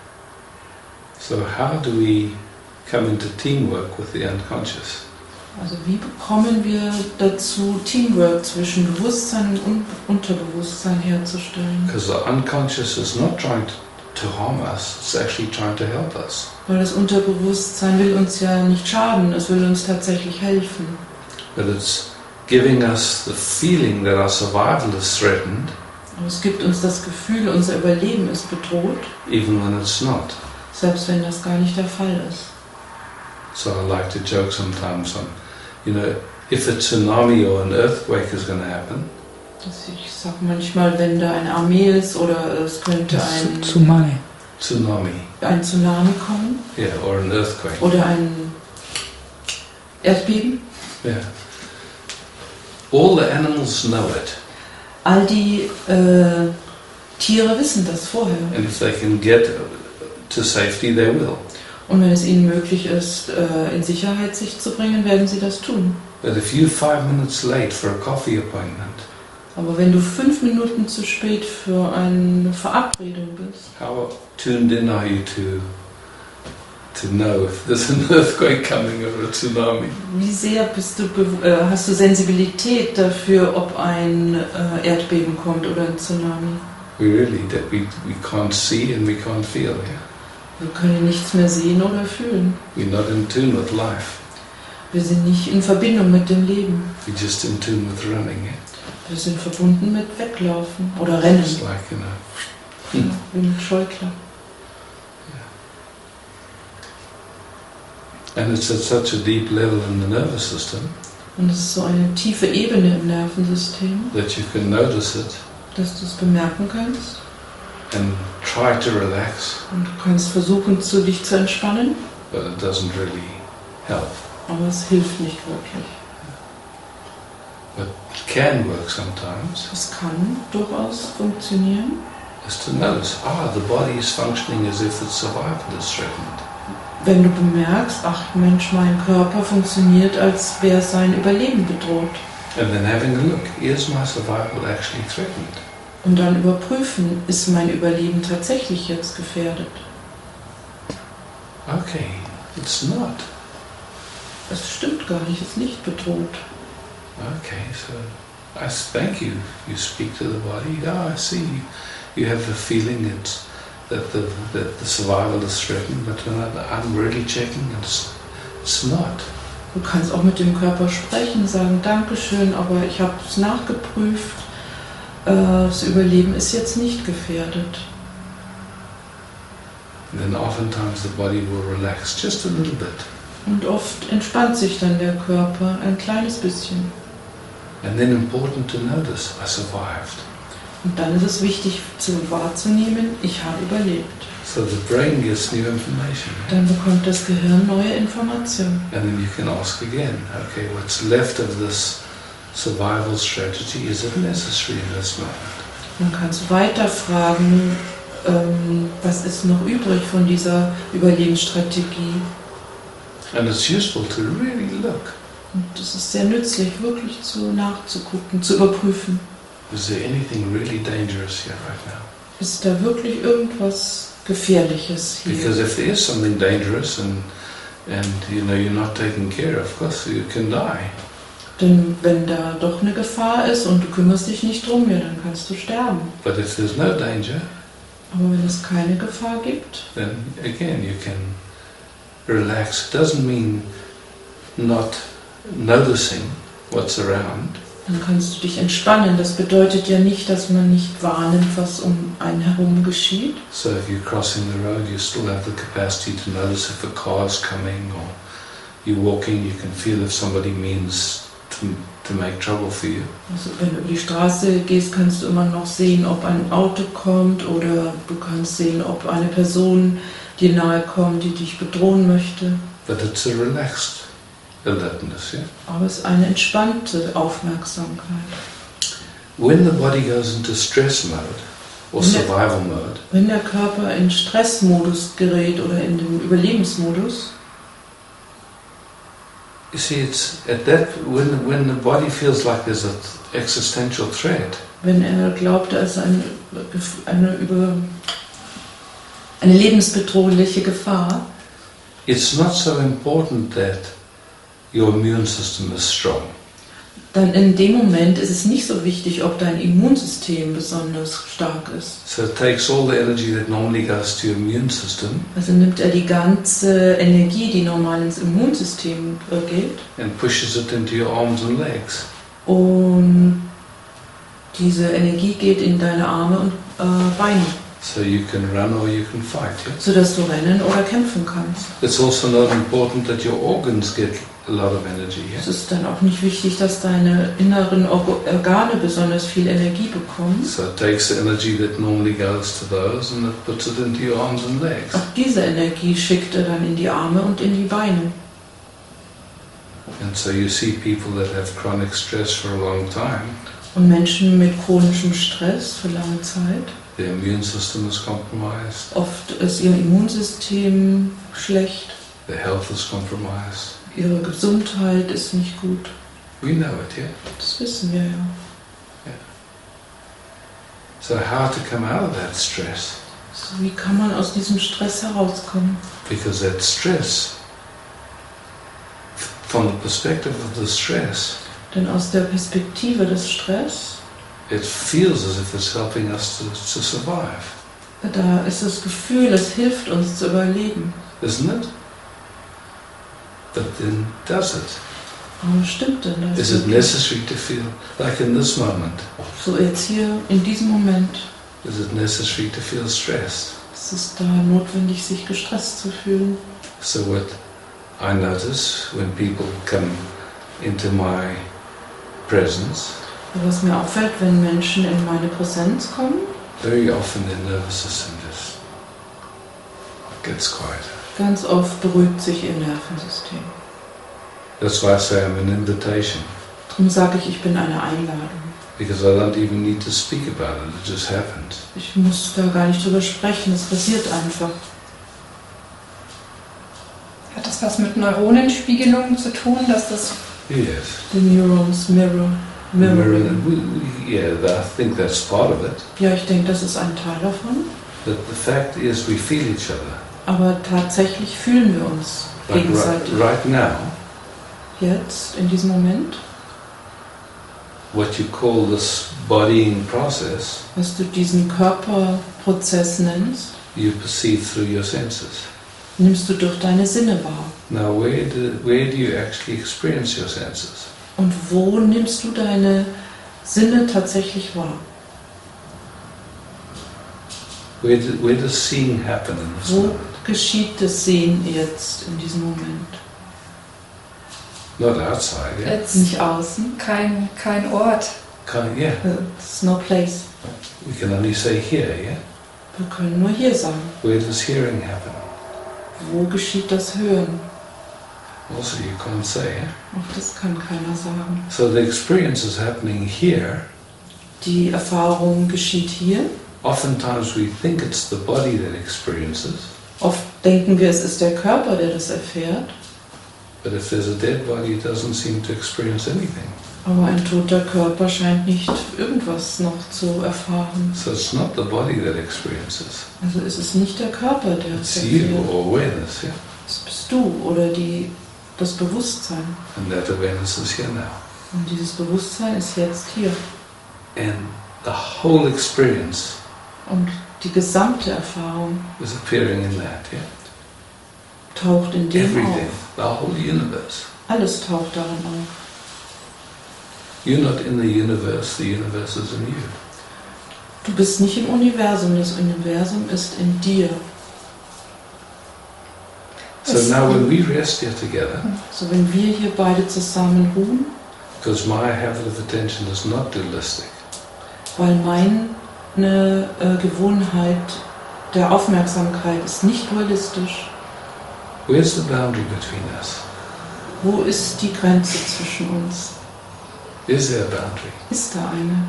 [SPEAKER 2] So how do we come into teamwork with the unconscious?
[SPEAKER 4] Also wie bekommen wir dazu, Teamwork zwischen Bewusstsein und Unterbewusstsein herzustellen?
[SPEAKER 2] Because the unconscious is not trying to, to harm us, it's actually trying to help us.
[SPEAKER 4] Weil das Unterbewusstsein will uns ja nicht schaden, es will uns tatsächlich helfen.
[SPEAKER 2] But it's giving us the feeling that our survival is threatened,
[SPEAKER 4] Aber es gibt uns das Gefühl, unser Überleben ist bedroht,
[SPEAKER 2] even when it's not.
[SPEAKER 4] selbst wenn das gar nicht der Fall ist.
[SPEAKER 2] So I like to joke sometimes on, you know, if a tsunami or an earthquake is going to happen,
[SPEAKER 4] Ich sage manchmal, wenn da eine Armee ist oder es könnte ein
[SPEAKER 1] Tsunami.
[SPEAKER 2] tsunami,
[SPEAKER 4] ein Tsunami kommen
[SPEAKER 2] yeah, or an earthquake,
[SPEAKER 4] oder ein Erdbeben.
[SPEAKER 2] yeah. All the animals know it,
[SPEAKER 4] All die äh, Tiere wissen das vorher.
[SPEAKER 2] and if they can get to safety, they will.
[SPEAKER 4] Und wenn es ihnen möglich ist, äh, in Sicherheit sich zu bringen, werden sie das tun.
[SPEAKER 2] But if you're five minutes late for a coffee appointment,
[SPEAKER 4] Aber wenn du fünf Minuten zu spät für eine Verabredung bist,
[SPEAKER 2] how tuned in are you to to know if there's an earthquake coming or a tsunami?
[SPEAKER 4] wie sehr bist du bew- äh, hast du Sensibilität dafür, ob ein äh, Erdbeben kommt oder ein Tsunami?
[SPEAKER 2] We really that we we can't see and we can't feel. Yeah,
[SPEAKER 4] Wir können nichts mehr sehen oder fühlen.
[SPEAKER 2] we're not in tune with life.
[SPEAKER 4] Wir sind nicht in Verbindung mit dem Leben.
[SPEAKER 2] We're just in tune with running. Yeah?
[SPEAKER 4] Wir sind verbunden mit Weglaufen oder Rennen,
[SPEAKER 2] It's like, you know.
[SPEAKER 4] ja, wie mit Scheuklappen.
[SPEAKER 2] And it's at such a deep level in the nervous system
[SPEAKER 4] Und es ist so eine tiefe Ebene im Nervensystem,
[SPEAKER 2] that you can notice it
[SPEAKER 4] dass du es bemerken kannst.
[SPEAKER 2] and try to relax,
[SPEAKER 4] Und du kannst versuchen, zu dich zu entspannen,
[SPEAKER 2] but it doesn't really help.
[SPEAKER 4] aber es hilft nicht wirklich.
[SPEAKER 2] What can work sometimes
[SPEAKER 4] Es kann durchaus funktionieren,
[SPEAKER 2] is to notice, ah, the body is functioning as if its survival is threatened.
[SPEAKER 4] wenn du bemerkst, ach Mensch, mein Körper funktioniert, als wäre sein Überleben bedroht.
[SPEAKER 2] And then having a look, is my survival actually threatened?
[SPEAKER 4] Und dann überprüfen, ist mein Überleben tatsächlich jetzt gefährdet?
[SPEAKER 2] Okay, it's not.
[SPEAKER 4] Es stimmt gar nicht, es ist nicht bedroht.
[SPEAKER 2] Okay, so I s- thank you. You speak to the body. Ah, I see. You have the feeling it's that the that the survival is threatened, but when I, I'm really checking, it's it's not.
[SPEAKER 4] Du kannst auch mit dem Körper sprechen, sagen Dankeschön, aber ich habe es nachgeprüft. Äh, Das Überleben ist jetzt nicht gefährdet.
[SPEAKER 2] And then oftentimes the body will relax just a little bit,
[SPEAKER 4] Und oft entspannt sich dann der Körper ein kleines bisschen.
[SPEAKER 2] and then important to notice, I survived.
[SPEAKER 4] Und dann ist es wichtig zu wahrzunehmen, ich habe überlebt.
[SPEAKER 2] So the brain gets new information,
[SPEAKER 4] Dann bekommt das Gehirn neue Informationen.
[SPEAKER 2] and then you can ask again. Okay, what's left of this survival strategy? Is it necessary in this moment?
[SPEAKER 4] Man kann so weiter fragen, ähm, was ist noch übrig von dieser Überlebensstrategie.
[SPEAKER 2] And it's useful to really look.
[SPEAKER 4] Und es ist sehr nützlich, wirklich zu nachzugucken, zu überprüfen.
[SPEAKER 2] Is there anything really dangerous here right now?
[SPEAKER 4] Ist da wirklich irgendwas Gefährliches hier?
[SPEAKER 2] Because if there is something dangerous and and you know you're not taken care of, of course you can die.
[SPEAKER 4] Denn wenn da doch eine Gefahr ist und du kümmerst dich nicht drum, ja, dann kannst du sterben.
[SPEAKER 2] But if there's no danger,
[SPEAKER 4] Aber wenn es keine Gefahr gibt,
[SPEAKER 2] then again you can relax. It doesn't mean not noticing what's around.
[SPEAKER 4] dann kannst du dich entspannen. Das bedeutet ja nicht, dass man nicht wahrnimmt, was um einen herum geschieht.
[SPEAKER 2] So if you're crossing the road, you still have the capacity to notice if a car's coming, or you're walking, you can feel if somebody means to, to make trouble for you.
[SPEAKER 4] Also wenn du über die Straße gehst, kannst du immer noch sehen, ob ein Auto kommt oder du kannst sehen, ob eine Person dir nahe kommt, die dich bedrohen möchte.
[SPEAKER 2] But it's a relaxed alertness, yeah?
[SPEAKER 4] Aber es ist eine entspannte Aufmerksamkeit.
[SPEAKER 2] When the body goes into stress mode or
[SPEAKER 4] Yeah.
[SPEAKER 2] survival mode,
[SPEAKER 4] Wenn der Körper in Stressmodus gerät oder in den Überlebensmodus,
[SPEAKER 2] you see, it's at that when when the body feels like there's an existential threat,
[SPEAKER 4] wenn er glaubt, da ist eine, eine über, eine lebensbedrohliche Gefahr,
[SPEAKER 2] it's not so important that your immune system is strong.
[SPEAKER 4] dann in dem Moment ist es nicht so wichtig, ob dein Immunsystem besonders stark ist.
[SPEAKER 2] So it takes all the energy that normally goes to your immune system
[SPEAKER 4] Also nimmt er die ganze Energie, die normal ins Immunsystem äh, geht,
[SPEAKER 2] and pushes it into your arms and legs.
[SPEAKER 4] und diese Energie geht in deine Arme und äh, Beine,
[SPEAKER 2] So you can run or you can fight. Yeah?
[SPEAKER 4] sodass du rennen oder kämpfen kannst.
[SPEAKER 2] It's also not important that your organs get a lot of energy.
[SPEAKER 4] Es
[SPEAKER 2] Yeah?
[SPEAKER 4] ist dann auch nicht wichtig, dass deine inneren Org- Organe besonders viel Energie bekommen.
[SPEAKER 2] So it takes the energy that normally goes to those and it puts it into your arms and legs.
[SPEAKER 4] Auch diese Energie schickt er dann in die Arme und in die Beine.
[SPEAKER 2] And so you see people that have chronic stress for a long time,
[SPEAKER 4] Und Menschen mit chronischem Stress für lange Zeit,
[SPEAKER 2] their immune system is compromised,
[SPEAKER 4] oft ist ihr Immunsystem schlecht,
[SPEAKER 2] their health is compromised.
[SPEAKER 4] ihre Gesundheit ist nicht gut.
[SPEAKER 2] We know it, yeah?
[SPEAKER 4] Das wissen wir ja.
[SPEAKER 2] So how to come out of that stress?
[SPEAKER 4] So, wie kann man aus diesem Stress herauskommen?
[SPEAKER 2] Because that stress, from the perspective of the stress,
[SPEAKER 4] Denn aus der Perspektive des Stress,
[SPEAKER 2] it feels as if it's helping us to, to survive,
[SPEAKER 4] da ist das Gefühl, es hilft uns zu überleben.
[SPEAKER 2] isn't it? But then does it?
[SPEAKER 4] Aber stimmt denn das?
[SPEAKER 2] Is it
[SPEAKER 4] wirklich?
[SPEAKER 2] necessary to feel like in this moment?
[SPEAKER 4] So jetzt hier in diesem Moment
[SPEAKER 2] Is it necessary to feel stressed?
[SPEAKER 4] ist es da notwendig, sich gestresst zu fühlen.
[SPEAKER 2] So what I notice when people come into my presence,
[SPEAKER 4] Was mir auffällt, wenn Menschen in meine Präsenz kommen,
[SPEAKER 2] very often their nervous system just gets quieter.
[SPEAKER 4] ganz oft beruhigt sich ihr Nervensystem.
[SPEAKER 2] That's why I say I'm an invitation,
[SPEAKER 4] Darum sage ich, ich bin eine Einladung.
[SPEAKER 2] because I don't even need to speak about it, it just happens.
[SPEAKER 4] Ich muss da gar nicht drüber sprechen, es passiert einfach.
[SPEAKER 3] Hat das was mit Neuronenspiegelungen zu tun, dass das
[SPEAKER 2] Yes.
[SPEAKER 4] The neurons mirror.
[SPEAKER 2] Mirror,
[SPEAKER 4] Mirroring.
[SPEAKER 2] we, we, yeah, I think that's part of it.
[SPEAKER 4] Ja, ich denke, das ist ein Teil davon.
[SPEAKER 2] But the fact is we feel each other.
[SPEAKER 4] Aber tatsächlich fühlen wir uns
[SPEAKER 2] Like right,
[SPEAKER 4] gegenseitig.
[SPEAKER 2] right now,
[SPEAKER 4] Jetzt, in diesem Moment,
[SPEAKER 2] what you call this bodying process,
[SPEAKER 4] was du diesen Körperprozess nennst,
[SPEAKER 2] you perceive through your senses.
[SPEAKER 4] nimmst du durch deine Sinne wahr.
[SPEAKER 2] Now, where do, where do you actually experience your senses?
[SPEAKER 4] Und wo nimmst du deine Sinne tatsächlich wahr?
[SPEAKER 2] Where, do, where does seeing happen in this
[SPEAKER 4] Wo
[SPEAKER 2] moment?
[SPEAKER 4] geschieht das Sehen jetzt in diesem Moment?
[SPEAKER 2] Not outside, yeah?
[SPEAKER 3] jetzt
[SPEAKER 4] Nicht außen.
[SPEAKER 3] kein, kein Ort?
[SPEAKER 2] Kind, yeah.
[SPEAKER 4] It's no place.
[SPEAKER 2] We can only say here, yeah?
[SPEAKER 4] Wir können nur hier sagen.
[SPEAKER 2] Where does hearing happen?
[SPEAKER 4] Wo geschieht das Hören?
[SPEAKER 2] Also, you can't say, yeah?
[SPEAKER 4] Auch das kann keiner sagen.
[SPEAKER 2] So the experience is happening here.
[SPEAKER 4] Die Erfahrung geschieht hier.
[SPEAKER 2] Oftentimes we think it's the body that experiences,
[SPEAKER 4] Oft denken wir, es ist der Körper, der das erfährt.
[SPEAKER 2] but if there's a dead body, it doesn't seem to experience anything.
[SPEAKER 4] Aber ein toter Körper scheint nicht irgendwas noch zu erfahren.
[SPEAKER 2] So it's not the body that experiences,
[SPEAKER 4] Also ist es nicht der Körper, der es
[SPEAKER 2] it's you
[SPEAKER 4] erfährt.
[SPEAKER 2] or awareness, yeah?
[SPEAKER 4] Es bist du oder die, das Bewusstsein.
[SPEAKER 2] And that awareness is here now.
[SPEAKER 4] Und dieses Bewusstsein ist jetzt hier.
[SPEAKER 2] And the whole experience
[SPEAKER 4] Und die gesamte Erfahrung
[SPEAKER 2] is appearing in that, yeah?
[SPEAKER 4] taucht in dem
[SPEAKER 2] Everything,
[SPEAKER 4] auf.
[SPEAKER 2] the whole universe.
[SPEAKER 4] Alles taucht darin auf.
[SPEAKER 2] You're not in the universe, the universe is in you.
[SPEAKER 4] Du bist nicht im Universum, das Universum ist in dir.
[SPEAKER 2] So now when we rest here together,
[SPEAKER 4] So wenn wir hier beide zusammen ruhen,
[SPEAKER 2] because my habit of attention is not dualistic,
[SPEAKER 4] weil meine äh, Gewohnheit der Aufmerksamkeit ist nicht dualistisch.
[SPEAKER 2] where's the boundary between us?
[SPEAKER 4] Wo ist die Grenze zwischen uns?
[SPEAKER 2] Is there a boundary?
[SPEAKER 4] Ist da eine?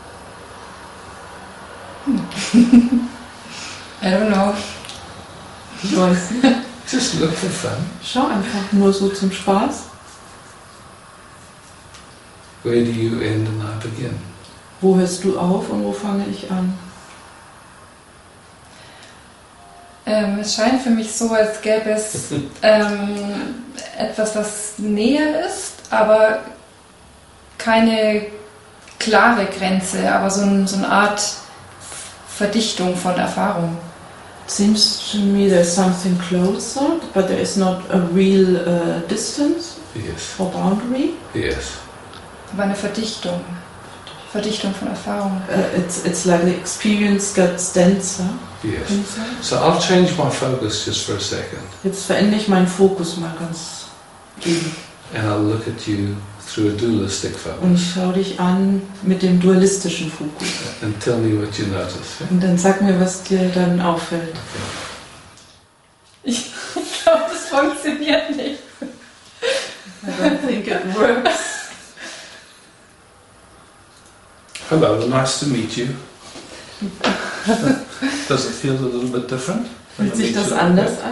[SPEAKER 3] I don't know.
[SPEAKER 4] Ich weiß nicht.
[SPEAKER 2] Just look for fun.
[SPEAKER 4] Schau einfach nur so zum Spaß.
[SPEAKER 2] Where do you end and I begin?
[SPEAKER 4] Wo hörst du auf und wo fange ich an?
[SPEAKER 3] Ähm, es scheint für mich so, als gäbe es ähm, etwas, das näher ist, aber keine klare Grenze, aber so, ein, so eine Art Verdichtung von Erfahrung.
[SPEAKER 4] It seems to me there's something closer, but there is not a real uh, distance
[SPEAKER 2] Yes.
[SPEAKER 4] or boundary.
[SPEAKER 2] Yes.
[SPEAKER 3] Aber eine Verdichtung. Verdichtung von Erfahrung.
[SPEAKER 4] Uh, it's, it's like the experience gets denser.
[SPEAKER 2] Yes.
[SPEAKER 4] Denser.
[SPEAKER 2] So I'll change my focus just for a second,
[SPEAKER 4] Jetzt verändere ich meinen Fokus mal ganz eben.
[SPEAKER 2] and I'll look at you through a dualistic
[SPEAKER 4] Und
[SPEAKER 2] focus,
[SPEAKER 4] ich schaue dich an mit dem dualistischen Fokus.
[SPEAKER 2] and tell me what you notice. Yeah?
[SPEAKER 4] Und dann sag mir, was dir dann auffällt.
[SPEAKER 3] Ich glaube, das funktioniert nicht.
[SPEAKER 4] I don't think it works.
[SPEAKER 2] Hello, nice to meet you. Does it feel a little bit different? when
[SPEAKER 4] Fühlt
[SPEAKER 2] I
[SPEAKER 4] sich
[SPEAKER 2] meet
[SPEAKER 4] das
[SPEAKER 2] you?
[SPEAKER 4] anders an?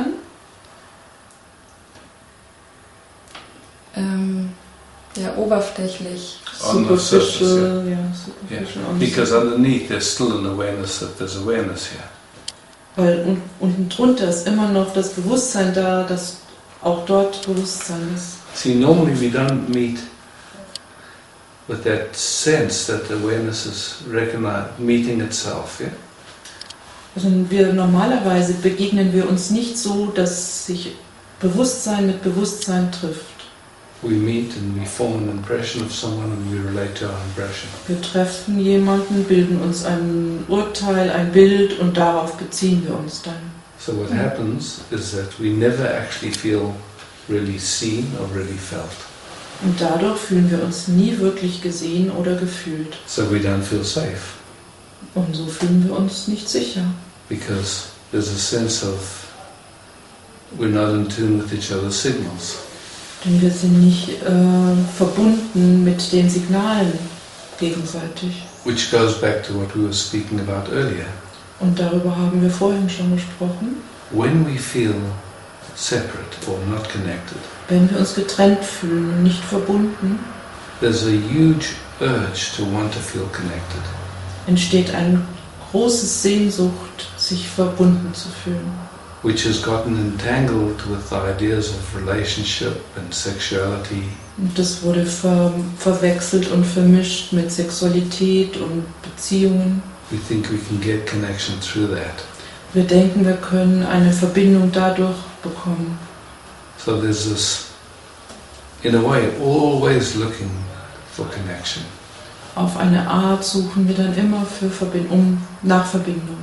[SPEAKER 3] Ähm, ja, oberflächlich.
[SPEAKER 2] On the surface,
[SPEAKER 4] Superficial, ja,
[SPEAKER 2] Yeah.
[SPEAKER 4] superficial. on the
[SPEAKER 2] Because
[SPEAKER 4] surface.
[SPEAKER 2] underneath there's still an awareness that there's awareness here.
[SPEAKER 4] Weil un unten drunter ist immer noch das Bewusstsein da, dass auch dort Bewusstsein ist.
[SPEAKER 2] See, normally we don't meet with that sense that awareness is recognized, meeting itself. Yeah.
[SPEAKER 4] Also wir normalerweise begegnen wir uns nicht so, dass sich Bewusstsein mit Bewusstsein trifft.
[SPEAKER 2] We meet and we form an impression of someone and we relate to our impression.
[SPEAKER 4] Wir treffen jemanden, bilden uns ein Urteil, ein Bild und darauf beziehen wir uns dann.
[SPEAKER 2] So what happens is that we never actually feel really seen or really felt.
[SPEAKER 4] Und dadurch fühlen wir uns nie wirklich gesehen oder gefühlt.
[SPEAKER 2] So we don't feel safe
[SPEAKER 4] Und so fühlen wir uns nicht sicher.
[SPEAKER 2] because there's a sense of we're not in tune with each other's signals.
[SPEAKER 4] Denn wir sind nicht äh, verbunden mit den Signalen gegenseitig.
[SPEAKER 2] Which goes back to what we were speaking about earlier.
[SPEAKER 4] Und darüber haben wir vorhin schon gesprochen.
[SPEAKER 2] When we feel separate or not connected,
[SPEAKER 4] Wenn wir uns getrennt fühlen und nicht verbunden,
[SPEAKER 2] there's a huge urge to want to feel connected.
[SPEAKER 4] entsteht eine große Sehnsucht, sich verbunden zu fühlen.
[SPEAKER 2] Which has gotten entangled with the ideas of relationship and sexuality,
[SPEAKER 4] Und das wurde ver verwechselt und vermischt mit Sexualität und Beziehungen.
[SPEAKER 2] we think we can get connection through that.
[SPEAKER 4] Wir denken, wir können eine Verbindung dadurch bekommen.
[SPEAKER 2] So there's this, in a way, always looking for connection.
[SPEAKER 4] Auf eine Art suchen wir dann immer für Verbindung, nach Verbindung.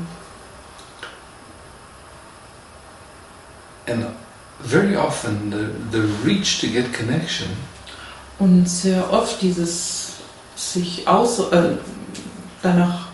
[SPEAKER 2] And very often the, the reach to get connection
[SPEAKER 4] Und sehr oft dieses sich aus, äh, danach,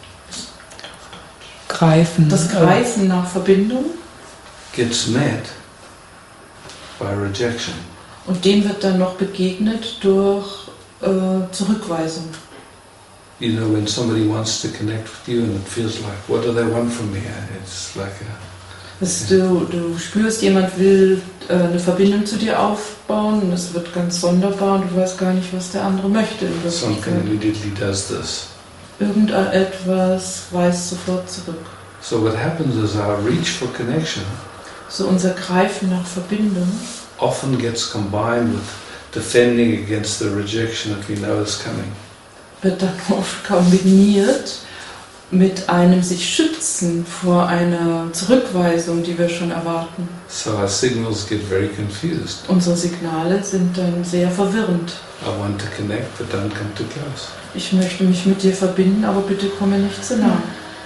[SPEAKER 1] Greifen.
[SPEAKER 4] das Greifen nach Verbindung,
[SPEAKER 2] gets met by rejection.
[SPEAKER 4] und dem wird dann noch begegnet durch äh, Zurückweisung.
[SPEAKER 2] You know, when somebody wants to connect with you and it feels like, what do they want from me? It's like a,
[SPEAKER 4] Dass du, du spürst, jemand will äh, eine Verbindung zu dir aufbauen und es wird ganz sonderbar und du weißt gar nicht, was der andere möchte. in
[SPEAKER 2] something
[SPEAKER 4] Wirklichkeit.
[SPEAKER 2] immediately does this.
[SPEAKER 4] Irgendetwas weist sofort zurück.
[SPEAKER 2] So what happens is our reach for connection
[SPEAKER 4] So unser Greifen nach Verbindung
[SPEAKER 2] often gets combined with defending against the rejection that we know is coming.
[SPEAKER 4] wird dann oft kombiniert mit einem sich schützen vor einer Zurückweisung, die wir schon erwarten.
[SPEAKER 2] So our signals get very confused.
[SPEAKER 4] Unsere Signale sind dann sehr verwirrend.
[SPEAKER 2] I want to connect, but don't come too close.
[SPEAKER 4] Ich möchte mich mit dir verbinden, aber bitte komme nicht zu nah.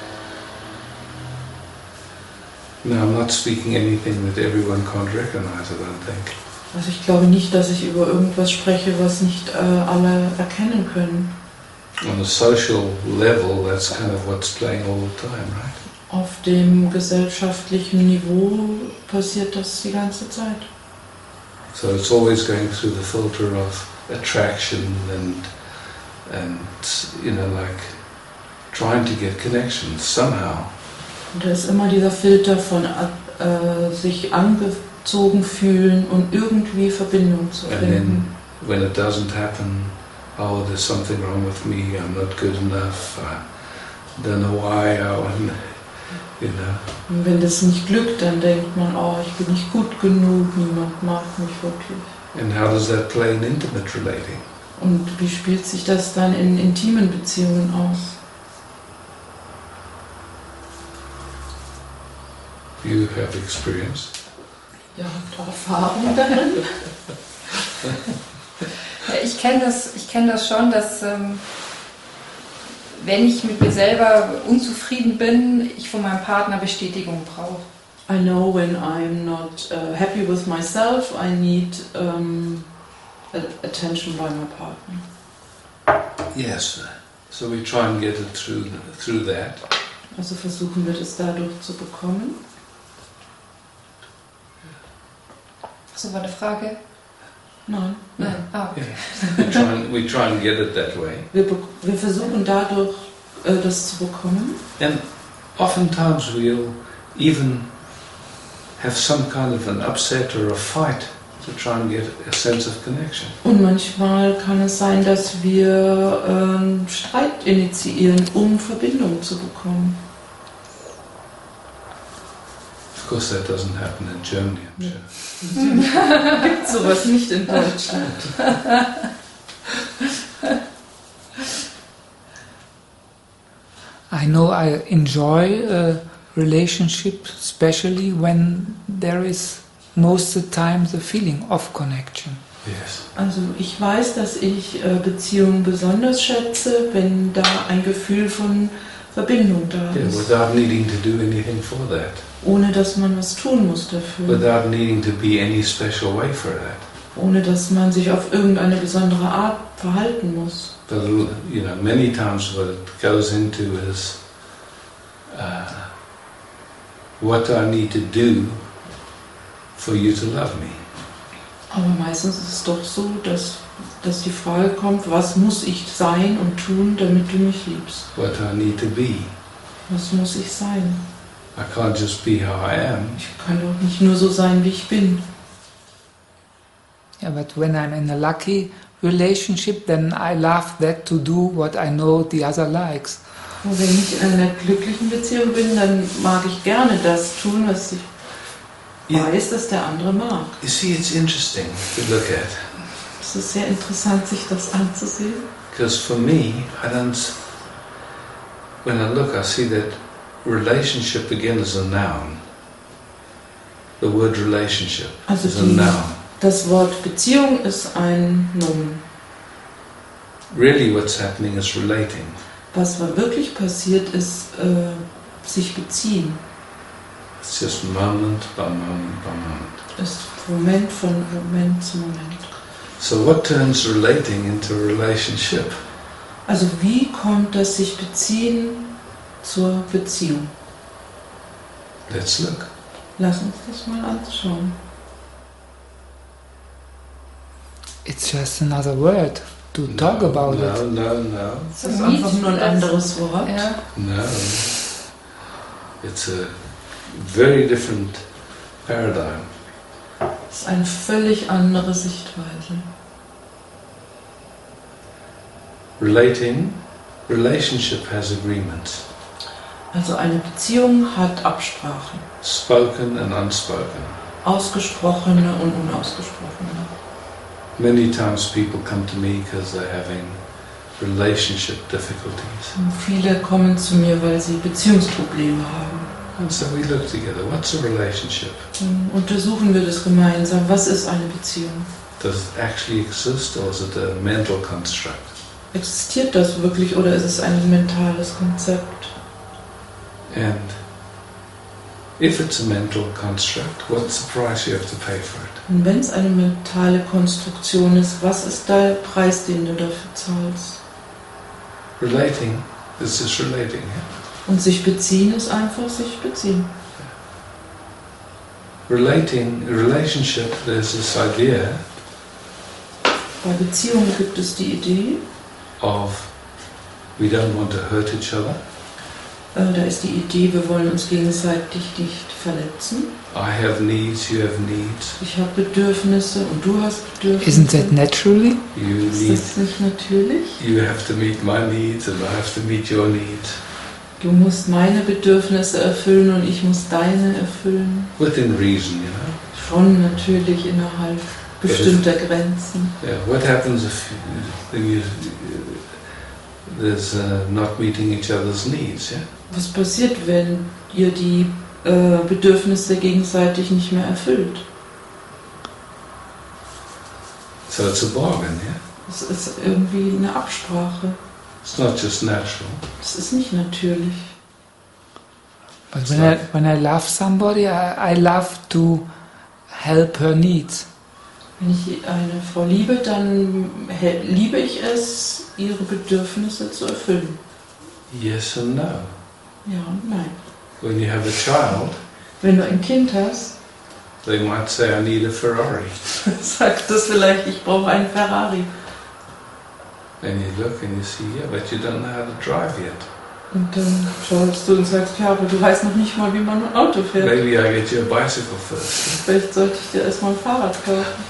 [SPEAKER 2] No, I'm not speaking anything that everyone can't recognize, I don't think.
[SPEAKER 4] Also ich glaube nicht, dass ich über irgendwas spreche, was nicht äh, alle erkennen können.
[SPEAKER 2] On a social level, that's kind of what's playing all the time, right?
[SPEAKER 4] Auf dem gesellschaftlichen Niveau passiert das die ganze Zeit.
[SPEAKER 2] So it's always going through the filter of attraction and, and you know, like trying to get connections somehow.
[SPEAKER 4] Und da ist immer dieser Filter von äh, sich angezogen fühlen und irgendwie Verbindung zu
[SPEAKER 2] And
[SPEAKER 4] finden.
[SPEAKER 2] then when it doesn't happen, oh, there's something wrong with me, I'm not good enough, I don't know why, I want, You know.
[SPEAKER 4] Und wenn das nicht glückt, dann denkt man, oh, ich bin nicht gut genug, niemand mag mich wirklich.
[SPEAKER 2] And how does that play in intimate relating?
[SPEAKER 4] Und wie spielt sich das dann in intimen Beziehungen aus?
[SPEAKER 2] You have experience.
[SPEAKER 4] Ja, habt ihr Erfahrung darin?
[SPEAKER 3] Ja, ich kenne das, ich kenn das schon, dass ähm, wenn ich mit mir selber unzufrieden bin, ich von meinem Partner Bestätigung brauche.
[SPEAKER 4] I know when I'm not uh, happy with myself, I need um, attention by my partner.
[SPEAKER 2] Yes. So we try and get it through through that.
[SPEAKER 4] Also versuchen wir das dadurch zu bekommen.
[SPEAKER 3] So war die Frage?
[SPEAKER 4] Nein.
[SPEAKER 3] Nein. Ah, okay.
[SPEAKER 2] Yeah. We try and we try and get it that way.
[SPEAKER 4] Wir, wir versuchen dadurch äh, das zu bekommen.
[SPEAKER 2] And oftentimes we'll even have some kind of an upset or a fight to try and get a sense of connection.
[SPEAKER 4] Und manchmal kann es sein, dass wir ähm, Streit initiieren, um Verbindung zu bekommen.
[SPEAKER 2] Of course that doesn't happen in Germany, I'm sure.
[SPEAKER 4] Gibt sowas nicht in Deutschland.
[SPEAKER 1] I know I enjoy a relationship, especially when there is most of the time the feeling of connection.
[SPEAKER 2] Yes.
[SPEAKER 4] Also ich weiß, dass ich äh, Beziehungen besonders schätze, wenn da ein Gefühl von Verbindung da
[SPEAKER 2] Yeah,
[SPEAKER 4] ist.
[SPEAKER 2] without needing to do anything for that.
[SPEAKER 4] Ohne dass man was tun muss dafür.
[SPEAKER 2] Without needing to be any special way for that.
[SPEAKER 4] Ohne dass man sich auf irgendeine besondere Art verhalten muss.
[SPEAKER 2] But you know, many times what it goes into is uh, what do I need to do for you to love me?
[SPEAKER 4] Aber meistens ist es doch so, dass, dass die Frage kommt, was muss ich sein und tun, damit du mich liebst?
[SPEAKER 2] What do I need to be?
[SPEAKER 4] Was muss ich sein?
[SPEAKER 2] I can't just be how I am.
[SPEAKER 4] Ich kann doch nicht nur so sein, wie ich bin.
[SPEAKER 1] Yeah, but when I'm in a lucky relationship, then I love that to do what I know the other likes.
[SPEAKER 4] Und wenn ich in einer glücklichen Beziehung bin, dann mag ich gerne das tun, was ich
[SPEAKER 2] Yeah.
[SPEAKER 4] weiß, dass der andere mag.
[SPEAKER 2] You see, it's interesting to look at.
[SPEAKER 4] Es ist sehr interessant, sich das anzusehen.
[SPEAKER 2] Because for me, I don't. When I look, I see that relationship again is a noun. The word relationship
[SPEAKER 4] Also
[SPEAKER 2] is a
[SPEAKER 4] die,
[SPEAKER 2] noun.
[SPEAKER 4] das Wort Beziehung ist ein Nomen.
[SPEAKER 2] Really, what's happening is relating.
[SPEAKER 4] Was wirklich passiert, ist äh, sich beziehen.
[SPEAKER 2] It's just moment by moment by moment.
[SPEAKER 4] Ist Moment von Moment zu Moment.
[SPEAKER 2] So, what turns relating into a relationship?
[SPEAKER 4] Also wie kommt das sich beziehen zur Beziehung?
[SPEAKER 2] Let's look.
[SPEAKER 4] Lass uns das mal anschauen.
[SPEAKER 1] It's just another word to talk about
[SPEAKER 2] no,
[SPEAKER 1] it.
[SPEAKER 2] No, no,
[SPEAKER 4] Das ist einfach nur ein anderes Wort.
[SPEAKER 3] Ja.
[SPEAKER 2] no. It's a very different paradigm.
[SPEAKER 4] Das ist eine völlig andere Sichtweise.
[SPEAKER 2] Relating, relationship has agreements,
[SPEAKER 4] Also eine Beziehung hat Absprachen.
[SPEAKER 2] spoken and unspoken.
[SPEAKER 4] Ausgesprochene und unausgesprochene.
[SPEAKER 2] Many times people come to me because they're having relationship difficulties.
[SPEAKER 4] Und viele kommen zu mir, weil sie Beziehungsprobleme haben.
[SPEAKER 2] And so we look together. What's a relationship?
[SPEAKER 4] Dann untersuchen wir das gemeinsam. Was ist eine Beziehung?
[SPEAKER 2] Does it actually exist or is it a mental construct?
[SPEAKER 4] Existiert das wirklich oder ist es ein mentales Konzept?
[SPEAKER 2] And if it's a mental construct, what's the price you have to pay for it?
[SPEAKER 4] Und wenn es eine mentale Konstruktion ist, was ist der Preis, den du dafür zahlst?
[SPEAKER 2] Relating is just relating. Yeah?
[SPEAKER 4] Und sich beziehen ist einfach sich beziehen.
[SPEAKER 2] Relating, relationship, there's this idea
[SPEAKER 4] Bei Beziehungen gibt es die Idee,
[SPEAKER 2] of we don't want to hurt each other.
[SPEAKER 4] äh, da ist die Idee, wir wollen uns gegenseitig nicht verletzen.
[SPEAKER 2] I have needs, you have needs.
[SPEAKER 4] Ich habe Bedürfnisse und du hast Bedürfnisse.
[SPEAKER 1] Isn't that naturally?
[SPEAKER 2] You
[SPEAKER 4] Ist
[SPEAKER 2] need,
[SPEAKER 4] das nicht natürlich?
[SPEAKER 2] you have to meet my needs and I have to meet your needs.
[SPEAKER 4] Du musst meine Bedürfnisse erfüllen und ich muss deine erfüllen.
[SPEAKER 2] Within reason, you know.
[SPEAKER 4] Schon natürlich innerhalb bestimmter Grenzen.
[SPEAKER 2] Yeah. What happens if you, you, there's uh, not meeting each other's needs? Yeah.
[SPEAKER 4] Was passiert, wenn ihr die äh, Bedürfnisse gegenseitig nicht mehr erfüllt?
[SPEAKER 2] So it's a bargain, yeah.
[SPEAKER 4] Es ist irgendwie eine Absprache.
[SPEAKER 2] It's not just natural.
[SPEAKER 4] Es ist nicht natürlich.
[SPEAKER 1] But when I, when I love somebody, I, I love to help her needs.
[SPEAKER 4] Wenn ich eine Frau liebe, dann liebe ich es, ihre Bedürfnisse zu erfüllen.
[SPEAKER 2] Yes and no.
[SPEAKER 4] Ja und nein.
[SPEAKER 2] When you have a child,
[SPEAKER 4] wenn du ein Kind hast,
[SPEAKER 2] they might say, I need a Ferrari.
[SPEAKER 4] sagt das vielleicht, ich brauche einen Ferrari.
[SPEAKER 2] And you look and you see, yeah, but you don't know how to drive yet.
[SPEAKER 4] Und dann schaust du und sagst, ja, aber du weißt noch nicht mal, wie man ein Auto fährt.
[SPEAKER 2] Maybe I get you a bicycle first.
[SPEAKER 4] Vielleicht sollte ich dir erstmal ein Fahrrad kaufen.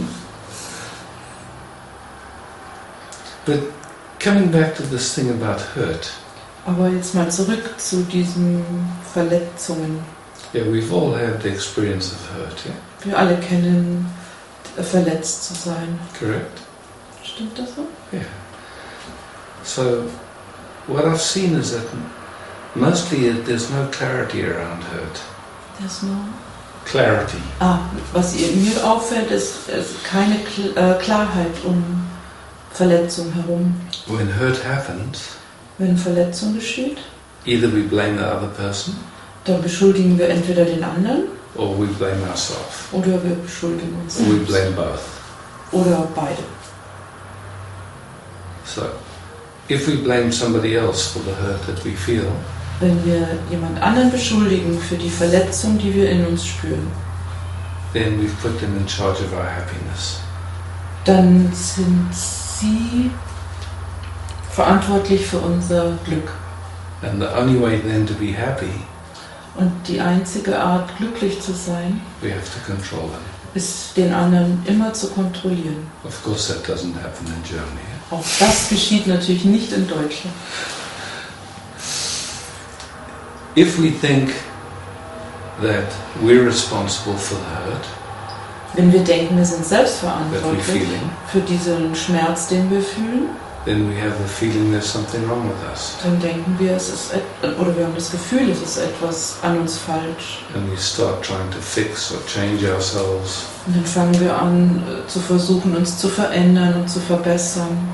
[SPEAKER 2] But coming back to this thing about hurt.
[SPEAKER 4] Aber jetzt mal zurück zu diesen Verletzungen.
[SPEAKER 2] Yeah, we've all had the experience of hurt, yeah?
[SPEAKER 4] Wir alle kennen, verletzt zu sein.
[SPEAKER 2] Correct?
[SPEAKER 4] Stimmt das so?
[SPEAKER 2] Yeah. So, what I've seen is that mostly there's no clarity around hurt.
[SPEAKER 4] There's no...
[SPEAKER 2] Clarity.
[SPEAKER 4] Ah, was mir auffällt, ist, ist keine Kl- äh, Klarheit um Verletzung herum.
[SPEAKER 2] When hurt happens,
[SPEAKER 4] wenn Verletzung geschieht,
[SPEAKER 2] either we blame the other person,
[SPEAKER 4] dann beschuldigen wir entweder den anderen,
[SPEAKER 2] or we blame ourselves,
[SPEAKER 4] oder wir beschuldigen uns
[SPEAKER 2] or we
[SPEAKER 4] selbst.
[SPEAKER 2] blame both.
[SPEAKER 4] Oder beide.
[SPEAKER 2] So, if we blame somebody else for the hurt that we feel,
[SPEAKER 4] wenn wir jemand anderen beschuldigen für die Verletzung, die wir in uns spüren,
[SPEAKER 2] then we've put them in charge of our happiness.
[SPEAKER 4] Dann sind sie verantwortlich für unser Glück.
[SPEAKER 2] And the only way then to be happy,
[SPEAKER 4] und die einzige Art, glücklich zu sein,
[SPEAKER 2] we have to control them.
[SPEAKER 4] Ist, den anderen immer zu kontrollieren.
[SPEAKER 2] Of course, that doesn't happen in Germany.
[SPEAKER 4] Auch das geschieht natürlich nicht in Deutschland.
[SPEAKER 2] If we think that we're responsible for the hurt,
[SPEAKER 4] wenn wir denken, wir sind selbstverantwortlich
[SPEAKER 2] that we're feeling,
[SPEAKER 4] für diesen Schmerz, den wir fühlen,
[SPEAKER 2] then we have the feeling there's something wrong with us.
[SPEAKER 4] Dann denken wir, es ist et- oder wir haben das Gefühl, es ist etwas an uns falsch.
[SPEAKER 2] And we start trying to fix or change ourselves.
[SPEAKER 4] Und dann fangen wir an, äh, zu versuchen, uns zu verändern und zu verbessern.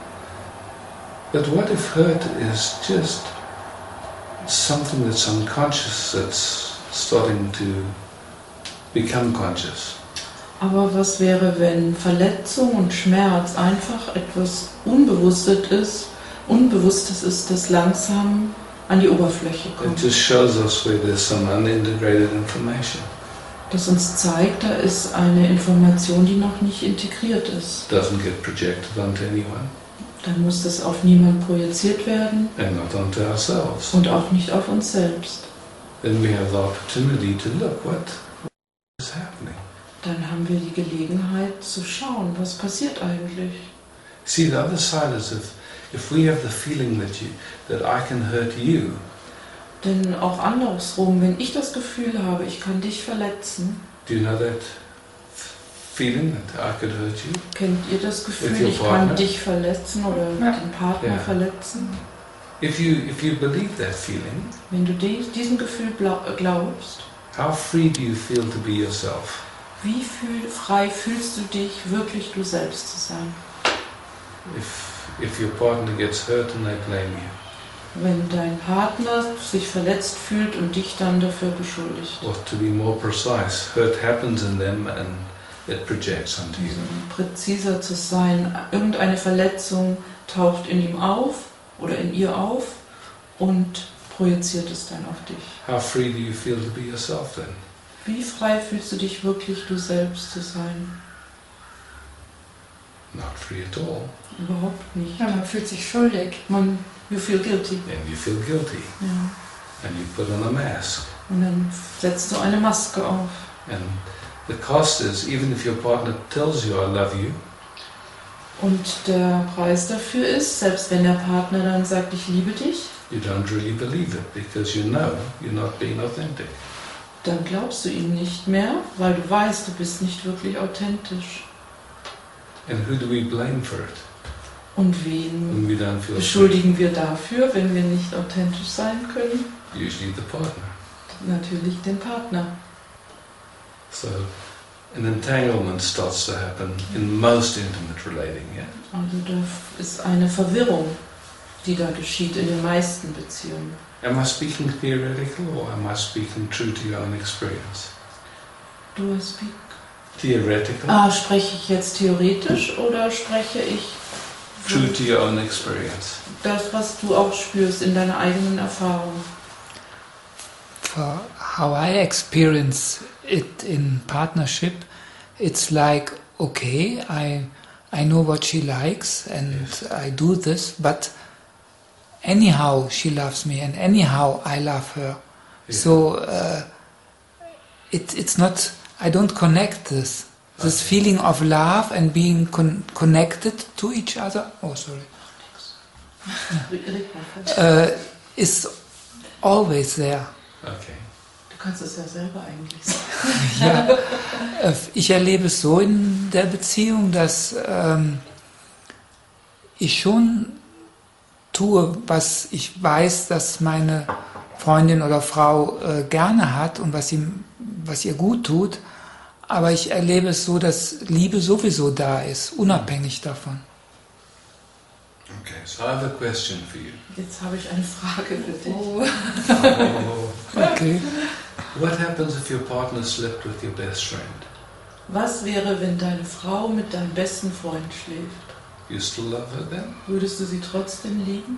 [SPEAKER 2] But what if hurt is just something that's unconscious that's starting to become conscious?
[SPEAKER 4] Aber was wäre, wenn Verletzung und Schmerz einfach etwas Unbewusstes ist, Unbewusstes ist, das langsam an die Oberfläche kommt?
[SPEAKER 2] It just shows us where there's some unintegrated information.
[SPEAKER 4] Das uns zeigt, da ist eine Information, die noch nicht integriert ist.
[SPEAKER 2] Doesn't get projected onto anyone.
[SPEAKER 4] Dann muss das auf niemand projiziert werden.
[SPEAKER 2] And not onto ourselves.
[SPEAKER 4] Und auch nicht auf uns selbst.
[SPEAKER 2] Then we have the opportunity to look what is happening.
[SPEAKER 4] Dann haben wir die Gelegenheit zu schauen, was passiert eigentlich.
[SPEAKER 2] See, the other side is if, if we have the feeling that you, that I can hurt you.
[SPEAKER 4] Denn auch andersrum, wenn ich das Gefühl habe, ich kann dich verletzen.
[SPEAKER 2] Do you know that feeling that I could hurt you?
[SPEAKER 4] Kennt ihr das Gefühl,
[SPEAKER 2] With your
[SPEAKER 4] ich
[SPEAKER 2] partner?
[SPEAKER 4] kann dich verletzen oder
[SPEAKER 1] Ja.
[SPEAKER 4] den Partner
[SPEAKER 2] Ja.
[SPEAKER 4] verletzen?
[SPEAKER 2] If you if you believe that feeling,
[SPEAKER 4] Wenn du die, diesem Gefühl glaubst,
[SPEAKER 2] how free do you feel to be yourself?
[SPEAKER 4] wie fühl, frei fühlst du dich, wirklich du selbst zu sein?
[SPEAKER 2] If if your partner gets hurt and they blame you,
[SPEAKER 4] Wenn dein Partner sich verletzt fühlt und dich dann dafür beschuldigt.
[SPEAKER 2] or to be more precise, hurt happens in them and it projects onto you.
[SPEAKER 4] Also, präziser zu sein, irgendeine Verletzung taucht in ihm auf oder in ihr auf und projiziert es dann auf dich.
[SPEAKER 2] How free do you feel to be yourself then?
[SPEAKER 4] Wie frei fühlst du dich wirklich, du selbst zu sein?
[SPEAKER 2] Not free at all.
[SPEAKER 4] Überhaupt nicht.
[SPEAKER 3] Ja, man fühlt sich schuldig.
[SPEAKER 4] Man, you feel guilty.
[SPEAKER 2] And you feel guilty.
[SPEAKER 4] Ja.
[SPEAKER 2] And you put on a mask.
[SPEAKER 4] Und dann setzt du eine Maske auf.
[SPEAKER 2] And the cost is, even if your partner tells you I love you,
[SPEAKER 4] Und der Preis dafür ist, selbst wenn der Partner dann sagt, ich liebe dich,
[SPEAKER 2] you don't really believe it because you know you're not being authentic.
[SPEAKER 4] Dann glaubst du ihm nicht mehr, weil du weißt, du bist nicht wirklich authentisch.
[SPEAKER 2] And who do we blame for it?
[SPEAKER 4] Und wen
[SPEAKER 2] When we don't feel
[SPEAKER 4] beschuldigen wir dafür, wenn wir nicht authentisch sein können?
[SPEAKER 2] usually the partner.
[SPEAKER 4] Natürlich den Partner.
[SPEAKER 2] So an entanglement starts to happen in most intimate relating, yeah?
[SPEAKER 4] Also da ist eine Verwirrung, die da geschieht in den meisten Beziehungen.
[SPEAKER 2] Am I speaking theoretical or am I speaking true to your own experience?
[SPEAKER 4] Do I speak?
[SPEAKER 2] Theoretical?
[SPEAKER 4] Ah, spreche ich jetzt theoretisch oder spreche ich
[SPEAKER 2] True to your own experience.
[SPEAKER 4] das, was du auch spürst in deiner eigenen Erfahrung?
[SPEAKER 1] For how I experience it in partnership, it's like, okay, I I know what she likes and
[SPEAKER 2] Yes.
[SPEAKER 1] I do this, but anyhow she loves me and anyhow I love her.
[SPEAKER 2] Yeah.
[SPEAKER 1] So uh, it, it's not, I don't connect this. This
[SPEAKER 2] Okay.
[SPEAKER 1] feeling of love and being con- connected to each other, oh sorry, uh, is always there.
[SPEAKER 2] Okay.
[SPEAKER 4] Du kannst es ja selber eigentlich sagen.
[SPEAKER 1] Ja, äh, ich erlebe es so in der Beziehung, dass ähm, ich schon tue, was ich weiß, dass meine Freundin oder Frau äh, gerne hat und was, ihm, was ihr gut tut, aber ich erlebe es so, dass Liebe sowieso da ist, unabhängig davon.
[SPEAKER 2] Okay, so I have a question for you.
[SPEAKER 4] Jetzt habe ich eine Frage für dich.
[SPEAKER 3] Oh.
[SPEAKER 2] Oh,
[SPEAKER 1] Okay.
[SPEAKER 2] what happens if your partner slept with your best friend?
[SPEAKER 4] Was wäre, wenn deine Frau mit deinem besten Freund schläft?
[SPEAKER 2] You still love her then?
[SPEAKER 4] Würdest du sie trotzdem lieben?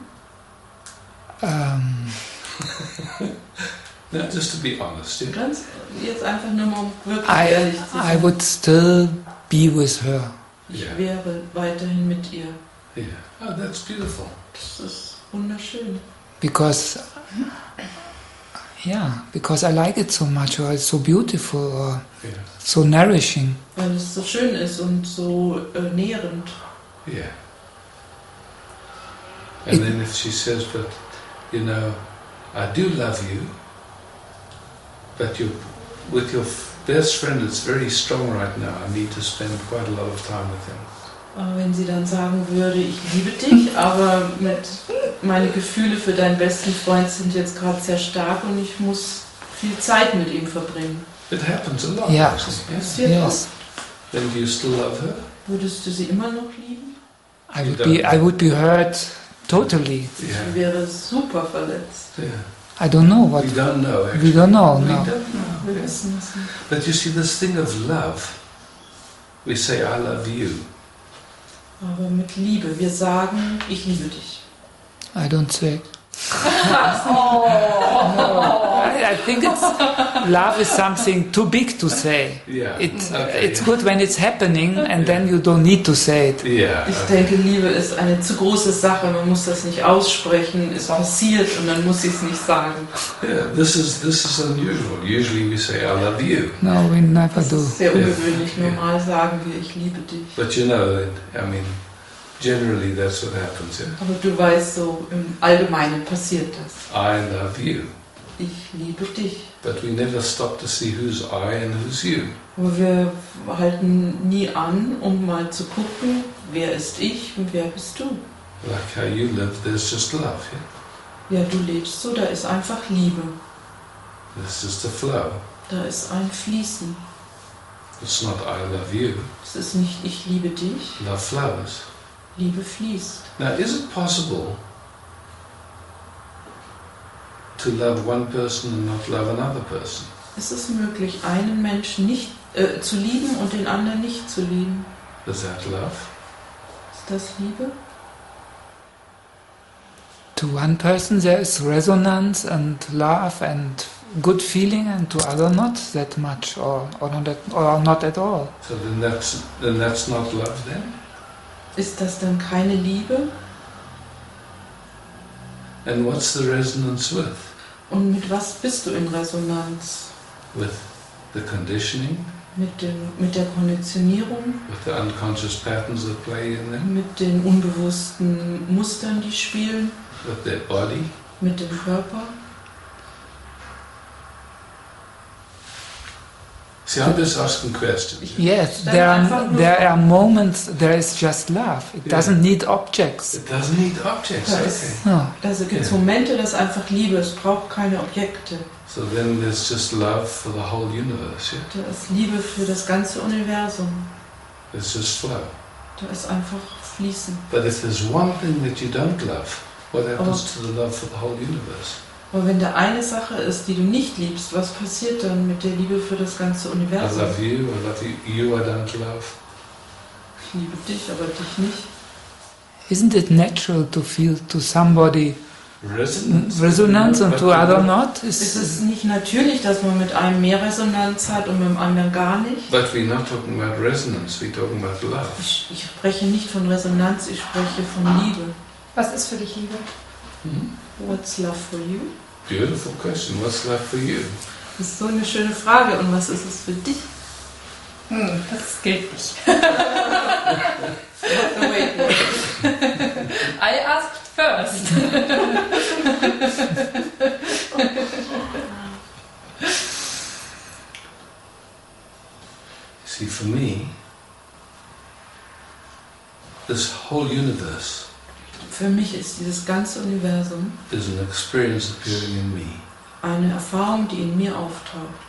[SPEAKER 1] Ähm,
[SPEAKER 2] No, just to be honest. Yeah?
[SPEAKER 4] Ganz jetzt einfach nur mal um wirklich
[SPEAKER 1] I,
[SPEAKER 4] ehrlich zu
[SPEAKER 1] I
[SPEAKER 4] sein.
[SPEAKER 1] would still be with her.
[SPEAKER 4] Ich
[SPEAKER 2] Yeah.
[SPEAKER 4] wäre weiterhin mit ihr.
[SPEAKER 2] Yeah. Oh, that's beautiful.
[SPEAKER 4] Das ist wunderschön.
[SPEAKER 1] Because, yeah, because I like it so much, or it's so beautiful, or
[SPEAKER 2] Yeah.
[SPEAKER 1] so nourishing.
[SPEAKER 4] Weil es so schön ist und so äh, nährend.
[SPEAKER 2] Yeah. And then if she says, but, you know, I do love you, but you, with your f- best friend it's very strong right now, I need to spend quite a lot of time with him.
[SPEAKER 4] Aber wenn sie dann sagen würde, ich liebe dich, aber mit, meine Gefühle für deinen besten Freund sind jetzt gerade sehr stark und ich muss viel Zeit mit ihm verbringen.
[SPEAKER 2] It happens a lot.
[SPEAKER 1] Yeah.
[SPEAKER 2] actually, yeah.
[SPEAKER 4] Passiert
[SPEAKER 1] Yes,
[SPEAKER 4] oft.
[SPEAKER 2] Then do you still love her?
[SPEAKER 4] Würdest du sie immer noch lieben?
[SPEAKER 1] I would be, I would be hurt totally.
[SPEAKER 4] Ich
[SPEAKER 2] Yeah.
[SPEAKER 4] wäre super verletzt.
[SPEAKER 2] Yeah.
[SPEAKER 1] I don't know what,
[SPEAKER 2] We don't know,
[SPEAKER 1] we
[SPEAKER 2] actually.
[SPEAKER 1] don't know,
[SPEAKER 2] We
[SPEAKER 1] no.
[SPEAKER 2] don't know.
[SPEAKER 4] Wir
[SPEAKER 2] yeah.
[SPEAKER 4] wissen es nicht.
[SPEAKER 2] But you see, this thing of love, we say, I love you.
[SPEAKER 4] Aber mit Liebe, wir sagen, ich liebe dich.
[SPEAKER 1] I don't say.
[SPEAKER 3] Oh.
[SPEAKER 1] I, I think it's, love is something too big to say.
[SPEAKER 2] Yeah.
[SPEAKER 1] It,
[SPEAKER 2] Okay.
[SPEAKER 1] It's good when it's happening and then you don't need to say it.
[SPEAKER 2] Yeah.
[SPEAKER 4] Ich denke, Liebe ist eine zu große Sache. Man muss das nicht aussprechen. Es passiert und dann muss ich es nicht sagen.
[SPEAKER 2] Yeah. This is this is unusual. Usually we say, I love you.
[SPEAKER 1] No, we never
[SPEAKER 4] Das
[SPEAKER 1] do.
[SPEAKER 4] ist sehr
[SPEAKER 2] Ja.
[SPEAKER 4] ungewöhnlich.
[SPEAKER 2] Ja.
[SPEAKER 4] Normal sagen wir, ich liebe dich.
[SPEAKER 2] But you know, I mean, generally that's what happens. Yeah.
[SPEAKER 4] Aber du weißt, so im Allgemeinen passiert das.
[SPEAKER 2] I love you.
[SPEAKER 4] Ich liebe dich.
[SPEAKER 2] But we never stop to see who's I and who's you.
[SPEAKER 4] Aber wir halten nie an, um mal zu gucken, wer ist ich und wer bist du.
[SPEAKER 2] Like how you live, there's just love. Yeah.
[SPEAKER 4] Ja, du lebst so, da ist einfach Liebe.
[SPEAKER 2] There's just a flow.
[SPEAKER 4] Da ist ein Fließen.
[SPEAKER 2] It's not I love you.
[SPEAKER 4] Es ist nicht, ich liebe dich.
[SPEAKER 2] Love flows.
[SPEAKER 4] Liebe fließt.
[SPEAKER 2] Now, is it possible to love one person and not love another person?
[SPEAKER 4] Ist es möglich, einen Menschen nicht äh, zu lieben und den anderen nicht zu lieben?
[SPEAKER 2] Is that love?
[SPEAKER 4] Ist das Liebe?
[SPEAKER 1] To one person there is resonance and love and good feeling, and to other not that much, or or not at, or not at all.
[SPEAKER 2] So then that's then that's not love then?
[SPEAKER 4] Ist das dann keine Liebe?
[SPEAKER 2] And what's the resonance with?
[SPEAKER 4] Und mit was bist du in Resonanz?
[SPEAKER 2] With the conditioning,
[SPEAKER 4] Mit, dem, mit der Konditionierung?
[SPEAKER 2] with the unconscious patterns that play in them,
[SPEAKER 4] Mit den unbewussten Mustern, die spielen?
[SPEAKER 2] with their body,
[SPEAKER 4] mit dem Körper.
[SPEAKER 2] See, I'm just asking questions.
[SPEAKER 1] Yes, there are, there are moments there is just love. It
[SPEAKER 2] Yeah.
[SPEAKER 1] doesn't need objects.
[SPEAKER 2] It doesn't need objects.
[SPEAKER 4] Da
[SPEAKER 2] Okay.
[SPEAKER 4] ist,
[SPEAKER 1] No.
[SPEAKER 4] also gibt es
[SPEAKER 2] Ja.
[SPEAKER 4] Momente, das ist einfach Liebe, es braucht keine Objekte.
[SPEAKER 2] So then there's just love for the whole universe. Yeah.
[SPEAKER 4] Da ist Liebe für das ganze Universum.
[SPEAKER 2] It's just flow.
[SPEAKER 4] Da ist einfach Fließen.
[SPEAKER 2] But if there's one thing that you don't love, what happens to the love for the whole universe?
[SPEAKER 4] Aber wenn da eine Sache ist, die du nicht liebst, was passiert dann mit der Liebe für das ganze
[SPEAKER 2] I
[SPEAKER 4] Universum?
[SPEAKER 2] love you, I love you, you I don't love.
[SPEAKER 4] Ich liebe dich, aber dich nicht.
[SPEAKER 1] Isn't it natural to feel to somebody
[SPEAKER 2] Resonance.
[SPEAKER 1] resonance and
[SPEAKER 2] But
[SPEAKER 1] to
[SPEAKER 2] you
[SPEAKER 1] other
[SPEAKER 2] don't-
[SPEAKER 1] not?
[SPEAKER 4] Es
[SPEAKER 1] Is,
[SPEAKER 4] ist nicht natürlich, dass man mit einem mehr Resonanz hat und mit dem anderen gar nicht.
[SPEAKER 2] But we're not talking about resonance, we're talking about love.
[SPEAKER 4] Ich, ich spreche nicht von Resonanz, ich spreche von Liebe.
[SPEAKER 3] Was ist für dich Liebe?
[SPEAKER 4] What's love for you?
[SPEAKER 2] Beautiful question. What's love for you?
[SPEAKER 4] Das ist so eine schöne Frage. Und was ist es für dich?
[SPEAKER 3] Hm, das gilt nicht. I asked first.
[SPEAKER 2] See, for me, this whole universe
[SPEAKER 4] Für mich ist dieses ganze Universum
[SPEAKER 2] is an experience appearing in me.
[SPEAKER 4] eine Erfahrung, die in mir auftaucht.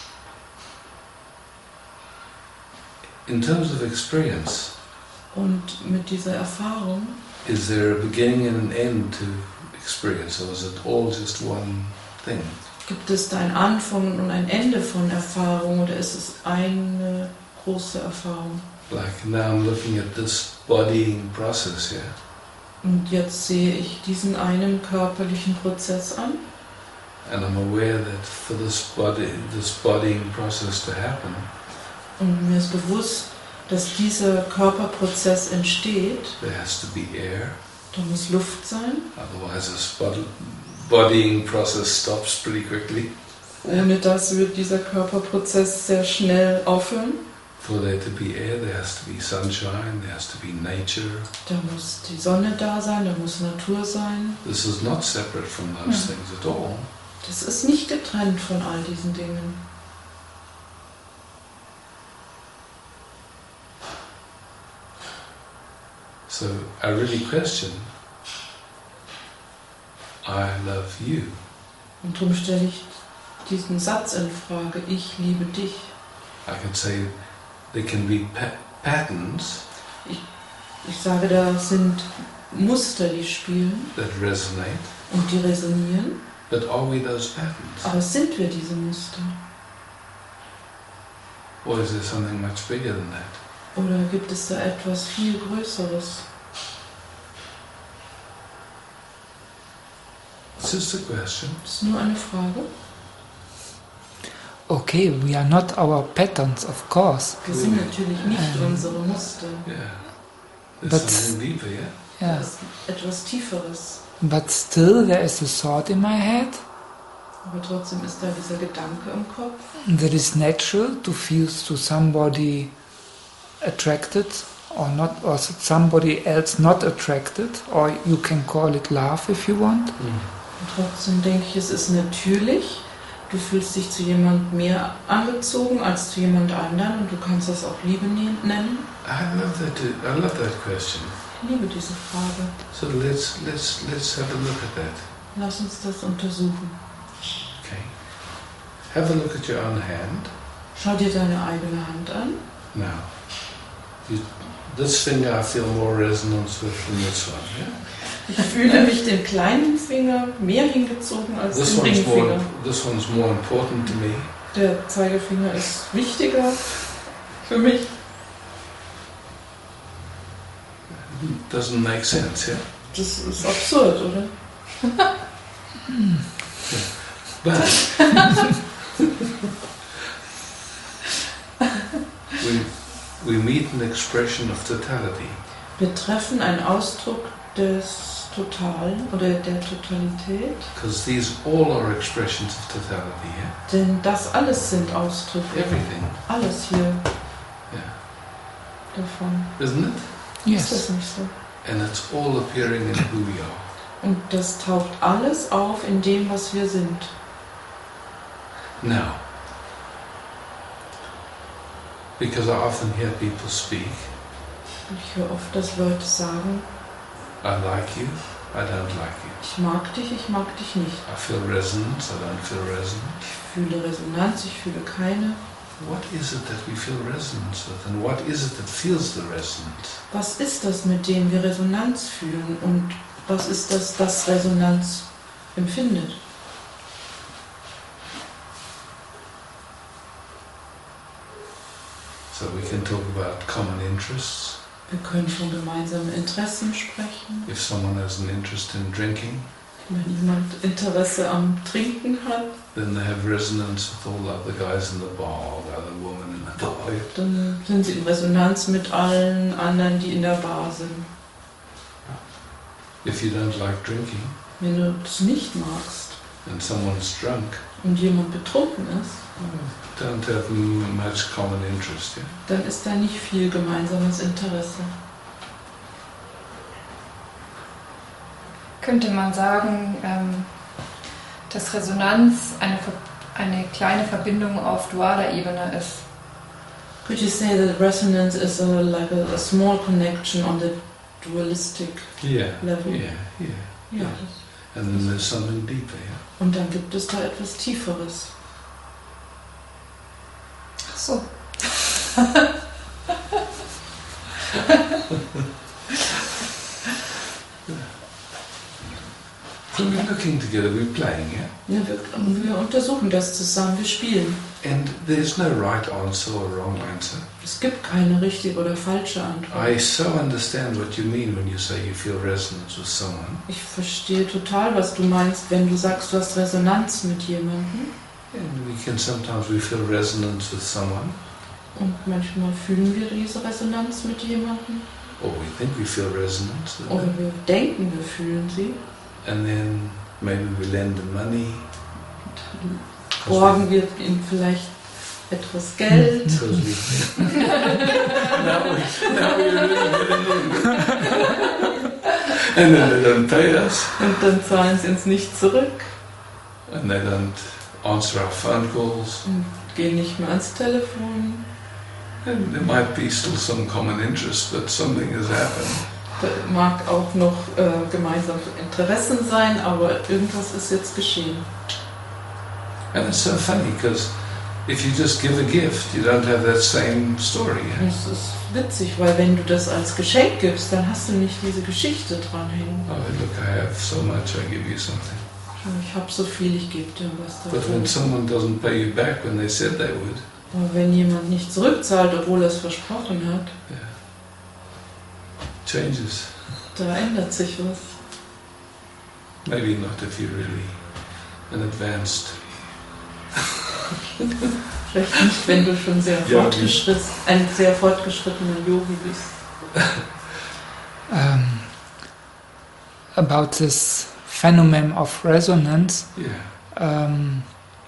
[SPEAKER 2] In terms of experience,
[SPEAKER 4] Und mit dieser Erfahrung
[SPEAKER 2] is there a beginning and an end to experience, or is it all just one thing?
[SPEAKER 4] gibt es da ein Anfang und ein Ende von Erfahrung oder ist es eine große Erfahrung?
[SPEAKER 2] Like now I'm looking at this bodying process here.
[SPEAKER 4] Und jetzt sehe ich diesen einen körperlichen Prozess an
[SPEAKER 2] And I'm aware that for this body, this bodying process to happen,
[SPEAKER 4] und mir ist bewusst, dass dieser Körperprozess entsteht.
[SPEAKER 2] there has to be air.
[SPEAKER 4] Da muss Luft sein.
[SPEAKER 2] Otherwise, this bod- bodying process stops pretty quickly.
[SPEAKER 4] Ohne das wird dieser Körperprozess sehr schnell aufhören.
[SPEAKER 2] For there to be air, there has to be sunshine, there has to be nature.
[SPEAKER 4] Da muss die Sonne da sein, da muss Natur sein.
[SPEAKER 2] This is not separate from those
[SPEAKER 4] Ja.
[SPEAKER 2] things at all.
[SPEAKER 4] Das ist nicht getrennt von all diesen Dingen.
[SPEAKER 2] So I really question, I love you.
[SPEAKER 4] Und darum stelle ich diesen Satz in Frage, ich liebe dich.
[SPEAKER 2] I can say there can be pa- patterns
[SPEAKER 4] Ich sage, da sind Muster, die spielen
[SPEAKER 2] that resonate,
[SPEAKER 4] und die resonieren.
[SPEAKER 2] but are we those patterns?
[SPEAKER 4] Aber sind wir diese Muster?
[SPEAKER 2] Or is there something much bigger than that?
[SPEAKER 4] Oder gibt es da etwas viel Größeres?
[SPEAKER 2] It's just a question.
[SPEAKER 4] Das ist nur eine Frage.
[SPEAKER 1] okay, we are not our patterns, of course.
[SPEAKER 4] Wir sind natürlich nicht
[SPEAKER 1] Ähm.
[SPEAKER 4] unsere Muster.
[SPEAKER 2] Yeah. There's
[SPEAKER 1] But-
[SPEAKER 2] something deeper, yeah?
[SPEAKER 1] Yeah.
[SPEAKER 4] Das ist etwas Tieferes.
[SPEAKER 1] But still, there is a thought in my head
[SPEAKER 4] Aber trotzdem ist da dieser Gedanke im Kopf.
[SPEAKER 1] that is natural to feel to somebody attracted or not, or somebody else not attracted, or you can call it love if you want.
[SPEAKER 4] Und trotzdem denke ich, es ist natürlich. Du fühlst dich zu jemand mehr angezogen als zu jemand anderen und du kannst das auch Liebe ne- nennen.
[SPEAKER 2] I love that. I love that question.
[SPEAKER 4] Ich liebe diese Frage.
[SPEAKER 2] So let's let's let's have a look at that.
[SPEAKER 4] Lass uns das untersuchen.
[SPEAKER 2] Okay. Have a look at your own hand.
[SPEAKER 4] Schau dir deine eigene Hand an.
[SPEAKER 2] Now, you, this finger I feel more resonance with than this one. Yeah.
[SPEAKER 4] Ich fühle mich dem kleinen Finger mehr hingezogen als
[SPEAKER 2] This
[SPEAKER 4] dem
[SPEAKER 2] one's more.
[SPEAKER 4] Ringfinger.
[SPEAKER 2] This one's more important to me.
[SPEAKER 4] Der Zeigefinger ist wichtiger für mich.
[SPEAKER 2] Doesn't make sense, yeah.
[SPEAKER 4] Das ist absurd, oder?
[SPEAKER 2] But we we meet an expression of totality.
[SPEAKER 4] Wir treffen einen Ausdruck des Totalen oder der Totalität,
[SPEAKER 2] Because these all are expressions of totality, yeah?
[SPEAKER 4] denn das alles sind Ausdrücke.
[SPEAKER 2] Everything,
[SPEAKER 4] Alles hier
[SPEAKER 2] yeah.
[SPEAKER 4] davon.
[SPEAKER 2] Isn't it?
[SPEAKER 4] Ist das
[SPEAKER 1] Yes.
[SPEAKER 4] nicht so?
[SPEAKER 2] And it's all appearing in who we are.
[SPEAKER 4] Und das taucht alles auf in dem, was wir sind.
[SPEAKER 2] Now, because I often hear people speak,
[SPEAKER 4] ich höre oft, dass Leute sagen,
[SPEAKER 2] I like you, I don't like you.
[SPEAKER 4] Ich mag dich, ich mag dich nicht.
[SPEAKER 2] I feel resonance, I don't feel resonance.
[SPEAKER 4] Ich fühle Resonanz, ich fühle keine.
[SPEAKER 2] What is it that we feel resonance with, and what is it that feels the resonance?
[SPEAKER 4] Was ist das, mit dem wir Resonanz fühlen, und was ist das, das Resonanz empfindet?
[SPEAKER 2] So we can talk about common interests.
[SPEAKER 4] Wir können von gemeinsamen Interessen sprechen.
[SPEAKER 2] If someone has an interest in drinking,
[SPEAKER 4] wenn jemand Interesse am Trinken hat,
[SPEAKER 2] then they have resonance with all the other guys in the bar, or the other women in the bar.
[SPEAKER 4] Dann sind sie in Resonanz mit allen anderen, die in der Bar sind.
[SPEAKER 2] If you don't like drinking,
[SPEAKER 4] wenn du es nicht magst,
[SPEAKER 2] and someone's drunk,
[SPEAKER 4] und jemand betrunken ist,
[SPEAKER 2] don't have much common interest, yeah?
[SPEAKER 4] Dann ist da nicht viel gemeinsames Interesse.
[SPEAKER 3] Könnte man sagen, ähm, dass Resonanz eine, eine kleine Verbindung auf dualer Ebene ist?
[SPEAKER 4] Could you say that resonance is a, like a, a small connection on the dualistic
[SPEAKER 2] yeah,
[SPEAKER 4] level?
[SPEAKER 2] Yeah, yeah,
[SPEAKER 4] ja.
[SPEAKER 2] yeah. And then there's something deeper, yeah?
[SPEAKER 4] Und dann gibt es da etwas Tieferes.
[SPEAKER 3] Ach so.
[SPEAKER 2] So we're looking together, we're playing, yeah?
[SPEAKER 4] Ja, wir, wir untersuchen das zusammen, wir spielen.
[SPEAKER 2] And there's no right answer or wrong answer.
[SPEAKER 4] Es gibt keine richtige oder falsche Antwort.
[SPEAKER 2] I so understand what you mean when you say you feel resonance with someone.
[SPEAKER 4] Ich verstehe total, was du meinst, wenn du sagst, du hast Resonanz mit jemandem.
[SPEAKER 2] And we can sometimes we feel resonance with someone.
[SPEAKER 4] Und manchmal fühlen wir diese Resonanz mit jemandem.
[SPEAKER 2] Or we think we feel resonance.
[SPEAKER 4] Oder wir denken, wir fühlen sie.
[SPEAKER 2] And then maybe we lend them money.
[SPEAKER 4] Borgen wir ihm vielleicht etwas Geld.
[SPEAKER 2] now we, now we really and then they don't pay us.
[SPEAKER 4] Und dann zahlen sie uns nicht zurück.
[SPEAKER 2] And they don't answer our phone calls.
[SPEAKER 4] Und gehen nicht mehr ans Telefon.
[SPEAKER 2] And there might be still some common interest, but something has happened.
[SPEAKER 4] Da mag auch noch äh, gemeinsame Interessen sein, aber irgendwas ist jetzt geschehen.
[SPEAKER 2] And it's so funny, because if you just give a gift, you don't have that same story. Yeah?
[SPEAKER 4] Es ist witzig, weil wenn du das als Geschenk gibst, dann hast du nicht diese Geschichte dranhängen.
[SPEAKER 2] Oh, look, I have so much, I give you something.
[SPEAKER 4] Ich habe so viel, ich gebe dir was dafür.
[SPEAKER 2] But when someone doesn't pay you back when they said they would,
[SPEAKER 4] aber wenn jemand nicht zurückzahlt, obwohl er es versprochen hat,
[SPEAKER 2] yeah, changes.
[SPEAKER 4] Da ändert sich was.
[SPEAKER 2] Maybe not if you're really an advanced.
[SPEAKER 4] Vielleicht nicht, wenn du schon sehr fortgeschritten, ein sehr fortgeschrittener Yogi bist.
[SPEAKER 1] Um, about this phenomenon of resonance,
[SPEAKER 2] Yeah.
[SPEAKER 1] um,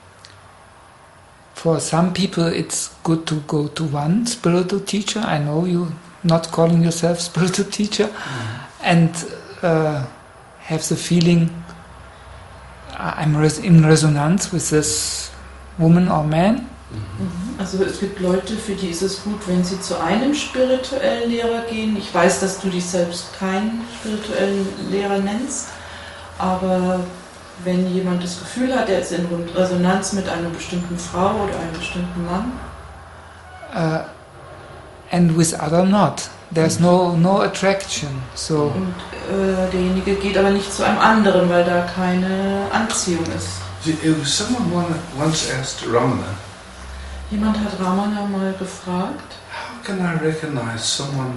[SPEAKER 1] for some people it's good to go to one spiritual teacher. I know you're not calling yourself spiritual teacher, mm-hmm. and uh, have the feeling I'm res in resonance with this woman or man.
[SPEAKER 4] Also es gibt Leute, für die ist es gut, wenn sie zu einem spirituellen Lehrer gehen. Ich weiß, dass du dich selbst keinen spirituellen Lehrer nennst, aber wenn jemand das Gefühl hat, er ist in Resonanz mit einer bestimmten Frau oder einem bestimmten Mann.
[SPEAKER 1] Uh, and with other not. There's no, no attraction. So.
[SPEAKER 4] Und äh, derjenige geht aber nicht zu einem anderen, weil da keine Anziehung ist.
[SPEAKER 2] Someone once asked Ramana,
[SPEAKER 4] jemand hat Ramana mal gefragt,
[SPEAKER 2] how can I recognize someone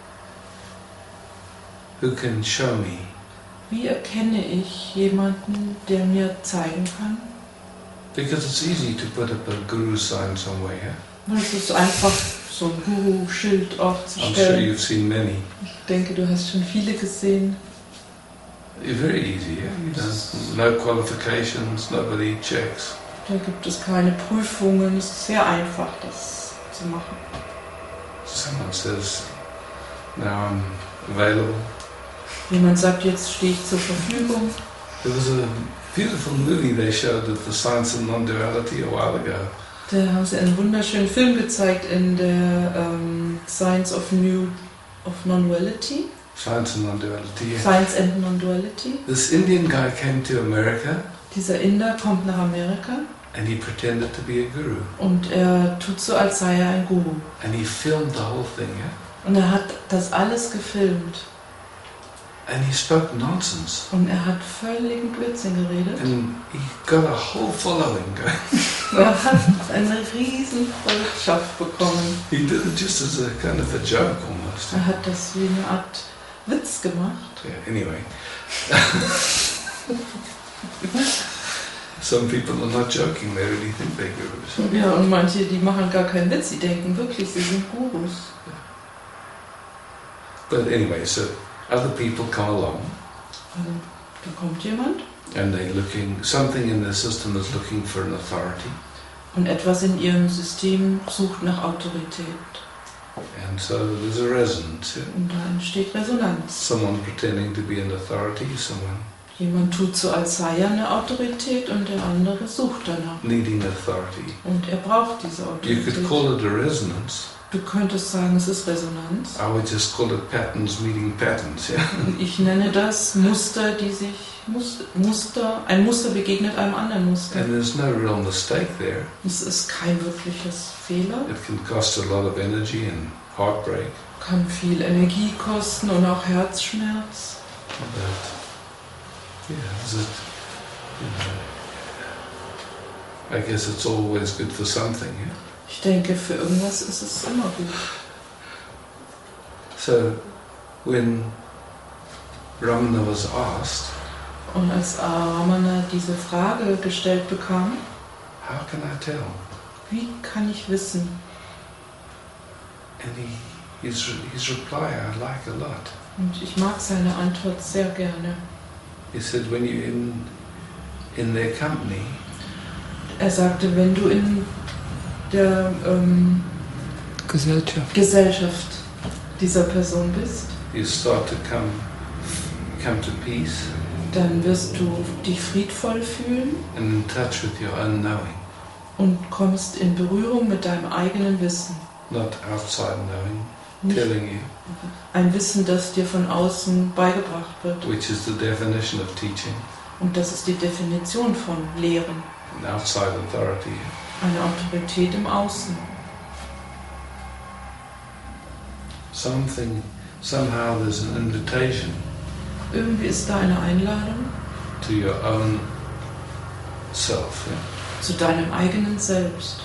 [SPEAKER 2] who can show me?
[SPEAKER 4] Wie erkenne ich jemanden, der mir zeigen kann?
[SPEAKER 2] Because it's easy to put up a guru sign somewhere, yeah?
[SPEAKER 4] Es ist einfach, so ein Guru-Schild aufzustellen.
[SPEAKER 2] I'm sure you've seen many.
[SPEAKER 4] Ich denke, du hast schon viele gesehen.
[SPEAKER 2] Very easy, yeah? You don't, no qualifications, nobody checks.
[SPEAKER 4] Da gibt es keine Prüfungen, es ist sehr einfach, das zu machen.
[SPEAKER 2] Someone says, now I'm available.
[SPEAKER 4] Jemand sagt, jetzt stehe ich zur Verfügung.
[SPEAKER 2] There was a beautiful movie they showed at the Science and Non-Duality a while ago.
[SPEAKER 4] Da haben sie einen wunderschönen Film gezeigt in der ähm, Science of New of Non-Duality.
[SPEAKER 2] Science and Non-Duality. Yeah.
[SPEAKER 4] Science and Non-Duality.
[SPEAKER 2] This Indian guy came to America.
[SPEAKER 4] Dieser Inder kommt nach Amerika.
[SPEAKER 2] And he pretended to be a guru.
[SPEAKER 4] Und er tut so, als sei er ein Guru.
[SPEAKER 2] And he filmed the whole thing, yeah?
[SPEAKER 4] Und er hat das alles gefilmt.
[SPEAKER 2] And he spoke nonsense.
[SPEAKER 4] Und er hat völligen Blödsinn geredet.
[SPEAKER 2] And he got a whole following going.
[SPEAKER 4] Er hat eine riesen Volkschaft bekommen.
[SPEAKER 2] He did it just as a kind of a joke almost.
[SPEAKER 4] Er hat das wie eine Art Witz gemacht.
[SPEAKER 2] Yeah, anyway. Some people are not joking, they really think they're gurus.
[SPEAKER 4] Ja, und manche, die machen gar keinen Witz, die denken wirklich, sie sind Gurus.
[SPEAKER 2] But anyway, so other people come along.
[SPEAKER 4] Also, da kommt jemand.
[SPEAKER 2] And they're looking, something in their system is looking for an authority.
[SPEAKER 4] Und etwas in ihrem System sucht nach Autorität.
[SPEAKER 2] And so there's a resonance. Yeah?
[SPEAKER 4] Und da entsteht Resonanz.
[SPEAKER 2] Someone pretending to be an authority, someone
[SPEAKER 4] Jemand tut so, als sei er eine Autorität und der andere sucht danach.
[SPEAKER 2] needing authority.
[SPEAKER 4] Und er braucht diese
[SPEAKER 2] You could
[SPEAKER 4] Autorität.
[SPEAKER 2] call it a resonance.
[SPEAKER 4] Du könntest sagen, es ist Resonanz.
[SPEAKER 2] I would just call it patterns meeting patterns. Yeah.
[SPEAKER 4] Und ich nenne das Muster, die sich Muster, Muster, ein Muster begegnet einem anderen Muster.
[SPEAKER 2] And there's no real mistake there.
[SPEAKER 4] Es ist kein wirkliches Fehler.
[SPEAKER 2] It can cost a lot of energy and heartbreak.
[SPEAKER 4] Kann viel Energie kosten und auch Herzschmerz.
[SPEAKER 2] But yeah, is it, you know, I guess it's always good for something. Yeah?
[SPEAKER 4] Ich denke, für irgendwas ist es immer gut.
[SPEAKER 2] So when Ramana was asked,
[SPEAKER 4] Und als Ramana diese Frage gestellt bekam,
[SPEAKER 2] how can I tell?
[SPEAKER 4] wie kann ich wissen?
[SPEAKER 2] And he, his, his reply I like a lot.
[SPEAKER 4] Und ich mag seine Antwort sehr gerne.
[SPEAKER 2] He said, when you're in, in their company,
[SPEAKER 4] Er sagte, wenn du in der ähm,
[SPEAKER 1] Gesellschaft.
[SPEAKER 4] Gesellschaft dieser Person bist,
[SPEAKER 2] you start to come, come to peace
[SPEAKER 4] dann wirst du dich friedvoll fühlen
[SPEAKER 2] and in touch with your own knowing,
[SPEAKER 4] und kommst in Berührung mit deinem eigenen Wissen.
[SPEAKER 2] not outside knowing,
[SPEAKER 4] Nicht
[SPEAKER 2] telling you,
[SPEAKER 4] ein Wissen, das dir von außen beigebracht wird.
[SPEAKER 2] which is the definition of teaching,
[SPEAKER 4] Und das ist die Definition von Lehren.
[SPEAKER 2] an outside authority.
[SPEAKER 4] Eine Autorität im Außen.
[SPEAKER 2] Something, somehow there's an invitation
[SPEAKER 4] Irgendwie ist da eine Einladung
[SPEAKER 2] to your own self, yeah?
[SPEAKER 4] zu deinem eigenen Selbst.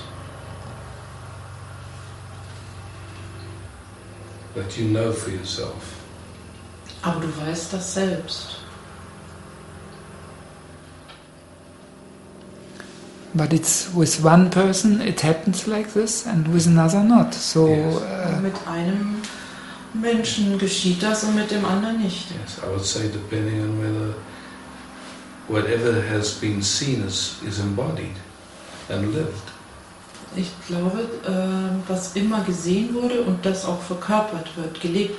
[SPEAKER 2] That you know for yourself.
[SPEAKER 4] Aber du weißt das selbst.
[SPEAKER 1] But it's with one person it happens like this and with another not. So
[SPEAKER 2] Yes.
[SPEAKER 1] uh,
[SPEAKER 4] Mit einem Menschen geschieht das und mit dem anderen nicht.
[SPEAKER 2] Yes, I would say depending on whether whatever has been seen is, is embodied and lived.
[SPEAKER 4] Ich glaube, äh, was immer gesehen wurde und das auch verkörpert wird, gelebt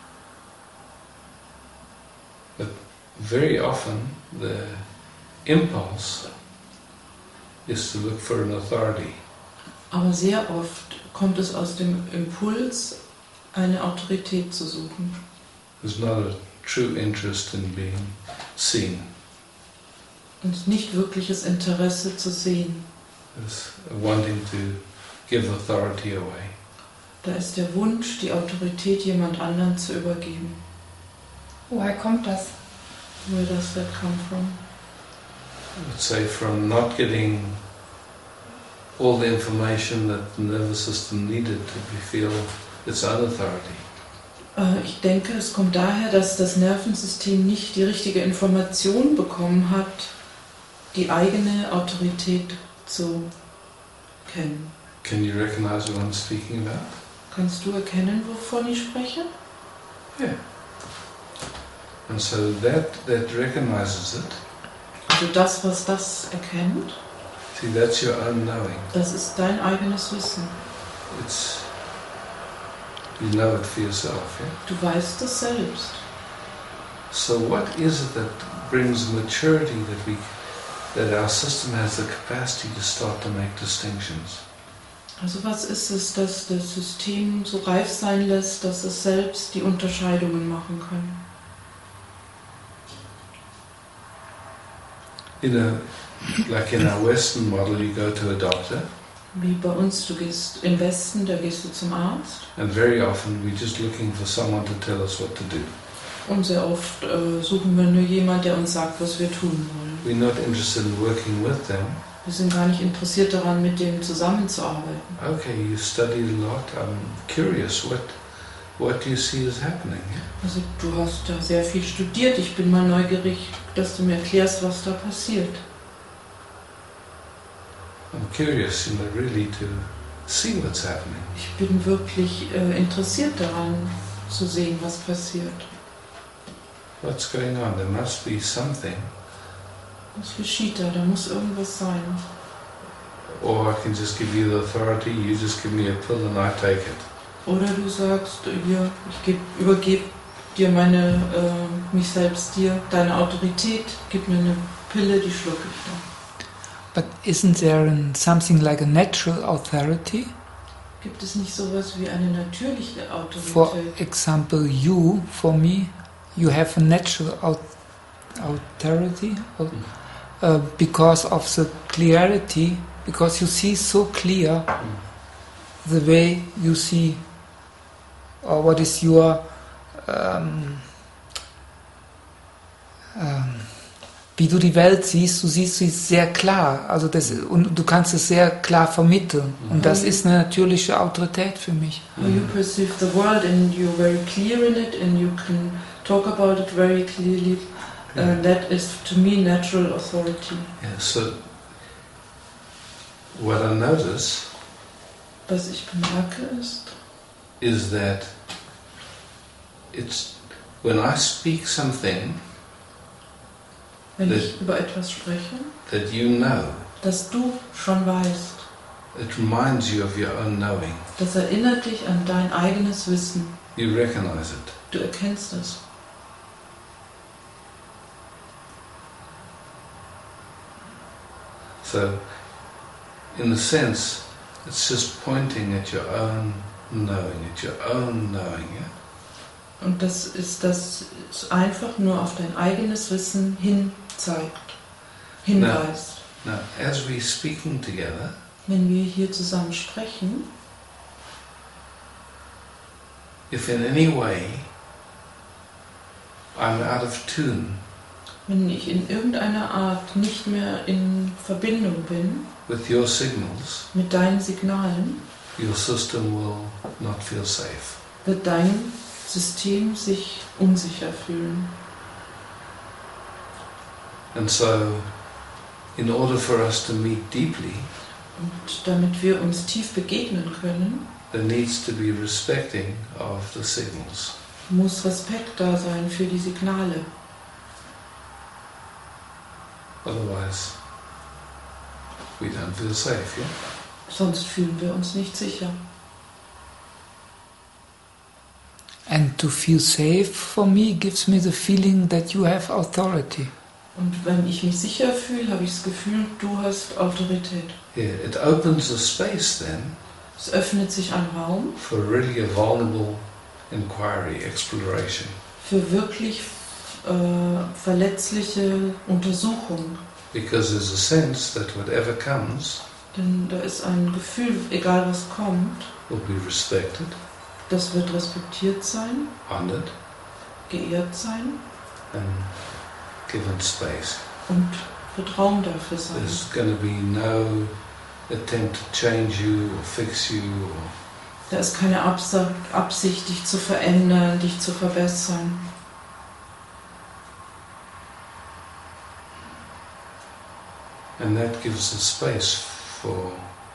[SPEAKER 4] wird.
[SPEAKER 2] Very often the impulse is to look for an authority.
[SPEAKER 4] Aber sehr oft kommt es aus dem Impuls, eine Autorität zu suchen.
[SPEAKER 2] There's not a true interest in being seen.
[SPEAKER 4] Und nicht wirkliches Interesse zu sehen.
[SPEAKER 2] There's a wanting to give authority away.
[SPEAKER 4] Da ist der Wunsch, die Autorität jemand anderen zu übergeben.
[SPEAKER 3] Woher kommt das?
[SPEAKER 4] Where does that come from?
[SPEAKER 2] I would say from not getting all the information that the nervous system needed to feel its own authority.
[SPEAKER 4] Äh, Ich denke, es kommt daher, dass das Nervensystem nicht die richtige Information bekommen hat, die eigene Autorität zu kennen.
[SPEAKER 2] Can you recognize what I'm speaking about?
[SPEAKER 4] Kannst du erkennen, wovon ich spreche?
[SPEAKER 2] Yeah. And so that that recognizes it.
[SPEAKER 4] Also das, was das erkennt,
[SPEAKER 2] See, that's your own knowing.
[SPEAKER 4] das ist dein eigenes Wissen.
[SPEAKER 2] It's you know it for yourself. Yeah?
[SPEAKER 4] Du weißt es selbst.
[SPEAKER 2] So what is it that brings maturity, that we, that our system has the capacity to start to make distinctions?
[SPEAKER 4] Also was ist es, dass das System so reif sein lässt, dass es selbst die Unterscheidungen machen kann?
[SPEAKER 2] You know, like in our Western model, you go to a doctor.
[SPEAKER 4] Wie bei uns, du gehst im Westen, da gehst du zum Arzt.
[SPEAKER 2] And very often we're just looking for someone to tell us what to do.
[SPEAKER 4] Und sehr oft äh, suchen wir nur jemanden, der uns sagt, was wir tun wollen.
[SPEAKER 2] We're not interested in working with them.
[SPEAKER 4] Wir sind gar nicht interessiert daran, mit dem zusammenzuarbeiten.
[SPEAKER 2] Okay, you studied a lot. I'm curious. What, what do you see is happening?
[SPEAKER 4] Also du hast da sehr viel studiert. Ich bin mal neugierig, dass du mir erklärst, was da passiert.
[SPEAKER 2] I'm curious, you know, really to see what's happening.
[SPEAKER 4] Ich bin wirklich äh, interessiert daran, zu sehen, was passiert.
[SPEAKER 2] What's going on? There must be something.
[SPEAKER 4] Was geschieht da? Da muss irgendwas sein.
[SPEAKER 2] Or I can just give you the authority. You just give me a pill and I take it.
[SPEAKER 4] Oder du sagst, hier, ich geb, übergebe dir meine, äh, mich selbst dir, deine Autorität, gib mir eine Pille, die schlucke ich dann.
[SPEAKER 1] But isn't there an, something like a natural authority?
[SPEAKER 4] Gibt es nicht sowas wie eine natürliche
[SPEAKER 1] For
[SPEAKER 4] Autorität?
[SPEAKER 1] example, you, for me, you have a natural au- authority uh, because of the clarity, because you see so clear the way you see, or what is your um, um, wie du die Welt siehst, du siehst sie sehr klar, also das, und du kannst es sehr klar vermitteln. Und das ist eine natürliche Autorität für mich.
[SPEAKER 4] How you perceive the world and you're very clear in it and you can talk about it very clearly. Uh, that is to me natural authority.
[SPEAKER 2] Yeah, so what I notice
[SPEAKER 4] Was ich bemerke ist,
[SPEAKER 2] is that it's when I speak something
[SPEAKER 4] wenn
[SPEAKER 2] Das-
[SPEAKER 4] ich über etwas spreche,
[SPEAKER 2] that you know,
[SPEAKER 4] das du schon weißt.
[SPEAKER 2] it reminds you of your own knowing.
[SPEAKER 4] Das erinnert dich an dein eigenes Wissen.
[SPEAKER 2] You recognize it.
[SPEAKER 4] Du erkennst es.
[SPEAKER 2] So, in a sense, it's just pointing at your own knowing, at your own knowing. Yeah?
[SPEAKER 4] Und das ist das ist einfach nur auf dein eigenes Wissen hin zeigt, hinweist.
[SPEAKER 2] Now, as we're speaking together,
[SPEAKER 4] Wenn wir hier zusammen sprechen,
[SPEAKER 2] if in any way I'm out of tune
[SPEAKER 4] wenn ich in irgendeiner Art nicht mehr in Verbindung bin
[SPEAKER 2] with your signals,
[SPEAKER 4] mit deinen Signalen,
[SPEAKER 2] your system will not feel safe.
[SPEAKER 4] wird dein System sich unsicher fühlen.
[SPEAKER 2] And so, in order for us to meet deeply,
[SPEAKER 4] Und damit wir uns tief begegnen können,
[SPEAKER 2] there needs to be respecting of the signals.
[SPEAKER 4] muss Respekt da sein für die Signale.
[SPEAKER 2] Otherwise, we don't feel safe, yeah?
[SPEAKER 4] Sonst fühlen wir uns nicht sicher.
[SPEAKER 1] And to feel safe for me gives me the feeling that you have authority.
[SPEAKER 4] Und wenn ich mich sicher fühle, habe ich das Gefühl, du hast Autorität.
[SPEAKER 2] Yeah, it opens a space then
[SPEAKER 4] Es öffnet sich ein Raum
[SPEAKER 2] for really a vulnerable inquiry, exploration.
[SPEAKER 4] für wirklich äh, verletzliche Untersuchung.
[SPEAKER 2] Because there's a sense that whatever comes
[SPEAKER 4] Denn da ist ein Gefühl, egal was kommt,
[SPEAKER 2] will be respected,
[SPEAKER 4] das wird respektiert sein,
[SPEAKER 2] honored,
[SPEAKER 4] geehrt sein
[SPEAKER 2] and given space.
[SPEAKER 4] und wird Raum dafür sein.
[SPEAKER 2] There's going to be no attempt to change you or fix you. Or
[SPEAKER 4] Da ist keine Absa- Absicht, dich zu verändern, dich zu verbessern.
[SPEAKER 2] And that gives a space for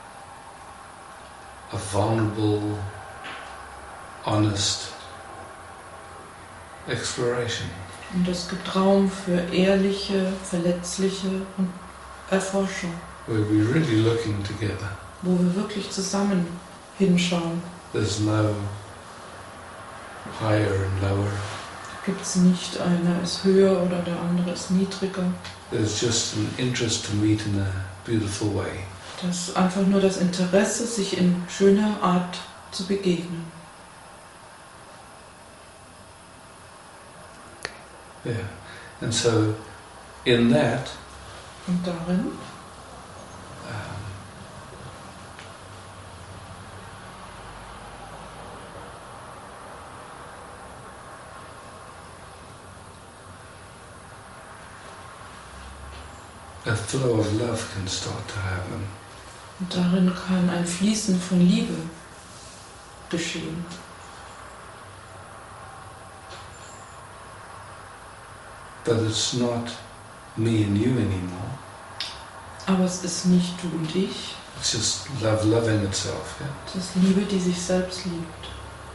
[SPEAKER 2] a vulnerable, honest exploration.
[SPEAKER 4] Und es gibt Raum für ehrliche, verletzliche Erforschung,
[SPEAKER 2] Where we're really looking together.
[SPEAKER 4] wo wir wirklich zusammen hinschauen.
[SPEAKER 2] There's no higher and lower.
[SPEAKER 4] gibt es nicht, einer ist höher oder der andere ist niedriger.
[SPEAKER 2] There's just an interest to meet in a beautiful way.
[SPEAKER 4] Das ist einfach nur das Interesse, sich in schöner Art zu begegnen.
[SPEAKER 2] Yeah. And so in that,
[SPEAKER 4] Und darin
[SPEAKER 2] um, a flow of love can start to happen.
[SPEAKER 4] Und darin kann ein Fließen von Liebe geschehen.
[SPEAKER 2] But it's not me and you anymore.
[SPEAKER 4] Aber es ist nicht du und ich.
[SPEAKER 2] It's just love loving itself. Yeah?
[SPEAKER 4] Es ist Liebe, die sich selbst liebt.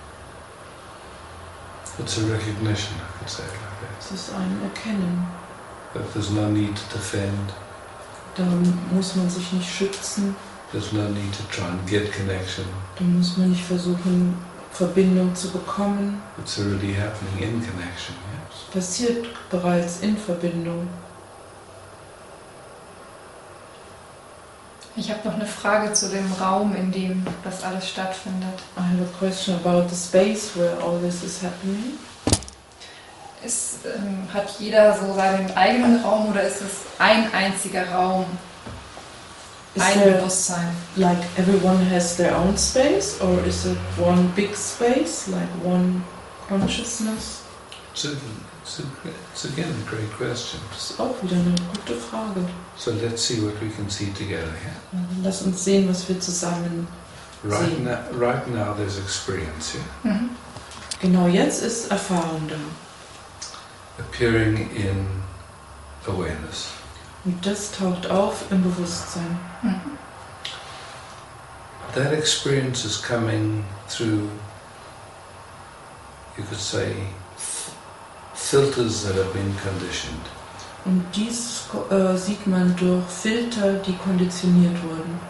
[SPEAKER 2] It's a recognition, I could say it like that.
[SPEAKER 4] Es ist ein Erkennen.
[SPEAKER 2] That there's no need to defend.
[SPEAKER 4] Da muss man sich nicht schützen.
[SPEAKER 2] There's no need to try and get connection.
[SPEAKER 4] Da muss man nicht versuchen, Verbindung zu bekommen.
[SPEAKER 2] It's already happening in connection. Yes.
[SPEAKER 4] Es passiert bereits in Verbindung.
[SPEAKER 3] Ich habe noch eine Frage zu dem Raum, in dem das alles stattfindet.
[SPEAKER 4] I have a question about the space where all this is happening.
[SPEAKER 3] Ist, ähm, hat jeder so seinen eigenen Raum oder ist es ein einziger Raum,
[SPEAKER 4] Is
[SPEAKER 3] ein
[SPEAKER 4] there,
[SPEAKER 3] Bewusstsein?
[SPEAKER 4] like everyone has their own space, or is it one big space, like one consciousness?
[SPEAKER 2] It's, a, it's, a, it's again a great question.
[SPEAKER 4] Das ist auch wieder eine gute Frage.
[SPEAKER 2] So let's see what we can see together here.
[SPEAKER 4] Lass uns sehen, was wir zusammen
[SPEAKER 2] Right
[SPEAKER 4] sehen.
[SPEAKER 2] now, right now there's experience here.
[SPEAKER 3] Mhm.
[SPEAKER 4] Genau jetzt ist Erfahrung da.
[SPEAKER 2] Appearing in awareness.
[SPEAKER 4] Und das taucht auf im Bewusstsein.
[SPEAKER 3] Mhm.
[SPEAKER 2] That experience is coming through, you could say, f- filters that have been conditioned.
[SPEAKER 4] Und dies äh, sieht man durch Filter, die konditioniert wurden.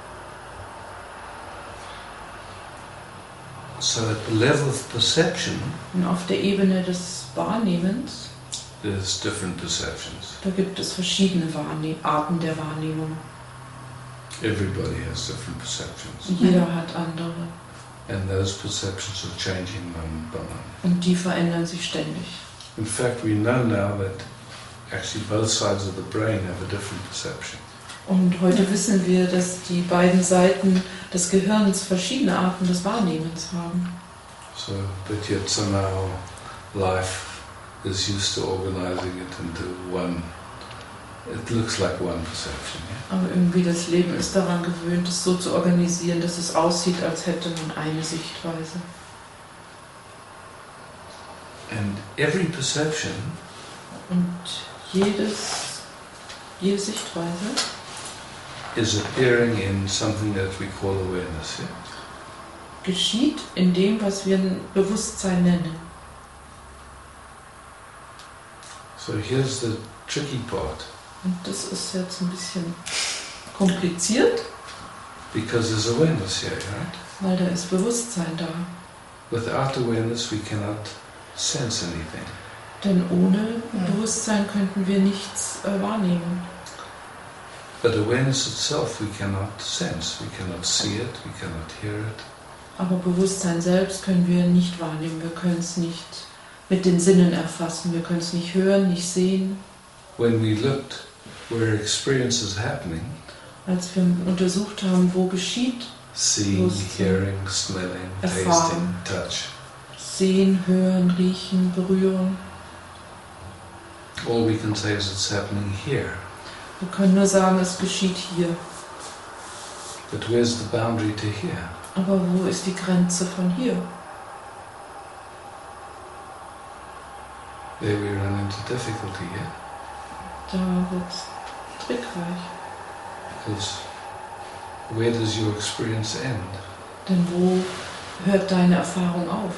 [SPEAKER 2] So at the level of perception,
[SPEAKER 4] Und auf der Ebene des Wahrnehmens,
[SPEAKER 2] there's different perceptions.
[SPEAKER 4] da gibt es verschiedene Wahrne- Arten der Wahrnehmung.
[SPEAKER 2] Everybody has different perceptions.
[SPEAKER 4] Und jeder hat andere.
[SPEAKER 2] And those perceptions are changing moment by moment.
[SPEAKER 4] Und die verändern sich ständig.
[SPEAKER 2] In fact, we know now that actually both sides of the brain have a different perception.
[SPEAKER 4] Und heute wissen wir, dass die beiden Seiten des Gehirns verschiedene Arten des Wahrnehmens haben.
[SPEAKER 2] So, but yet somehow life is used to organizing it into one, it looks like one perception. Yeah?
[SPEAKER 4] Aber irgendwie das Leben ist daran gewöhnt, es so zu organisieren, dass es aussieht, als hätte man eine Sichtweise.
[SPEAKER 2] And every perception
[SPEAKER 4] Und jedes, jede Sichtweise
[SPEAKER 2] is appearing in something that we call awareness. Yeah?
[SPEAKER 4] geschieht in dem, was wir ein Bewusstsein nennen.
[SPEAKER 2] So here's the tricky part.
[SPEAKER 4] Und das ist jetzt ein bisschen kompliziert,
[SPEAKER 2] Because there's awareness here, right?
[SPEAKER 4] weil da ist Bewusstsein da.
[SPEAKER 2] Without awareness we cannot sense anything.
[SPEAKER 4] Denn ohne Bewusstsein könnten wir nichts äh, wahrnehmen.
[SPEAKER 2] But awareness itself we cannot sense, we cannot see it, we cannot hear it.
[SPEAKER 4] Aber Bewusstsein selbst können wir nicht wahrnehmen. Wir können es nicht mit den Sinnen erfassen. Wir können es nicht hören, nicht sehen.
[SPEAKER 2] When we looked where experience is happening,
[SPEAKER 4] Als wir untersucht haben, wo geschieht
[SPEAKER 2] seeing,
[SPEAKER 4] Bewusstsein.
[SPEAKER 2] hearing, smelling,
[SPEAKER 4] Erfahren.
[SPEAKER 2] tasting, touch,
[SPEAKER 4] Sehen, Hören, Riechen, Berühren.
[SPEAKER 2] all we can say is it's happening here.
[SPEAKER 4] Wir können nur sagen, es geschieht hier.
[SPEAKER 2] But where's the boundary to here?
[SPEAKER 4] Aber wo ist die Grenze von hier?
[SPEAKER 2] There we run into difficulty, yeah?
[SPEAKER 4] Da wird es trickreich.
[SPEAKER 2] Because where does your experience end?
[SPEAKER 4] Denn wo hört deine Erfahrung auf?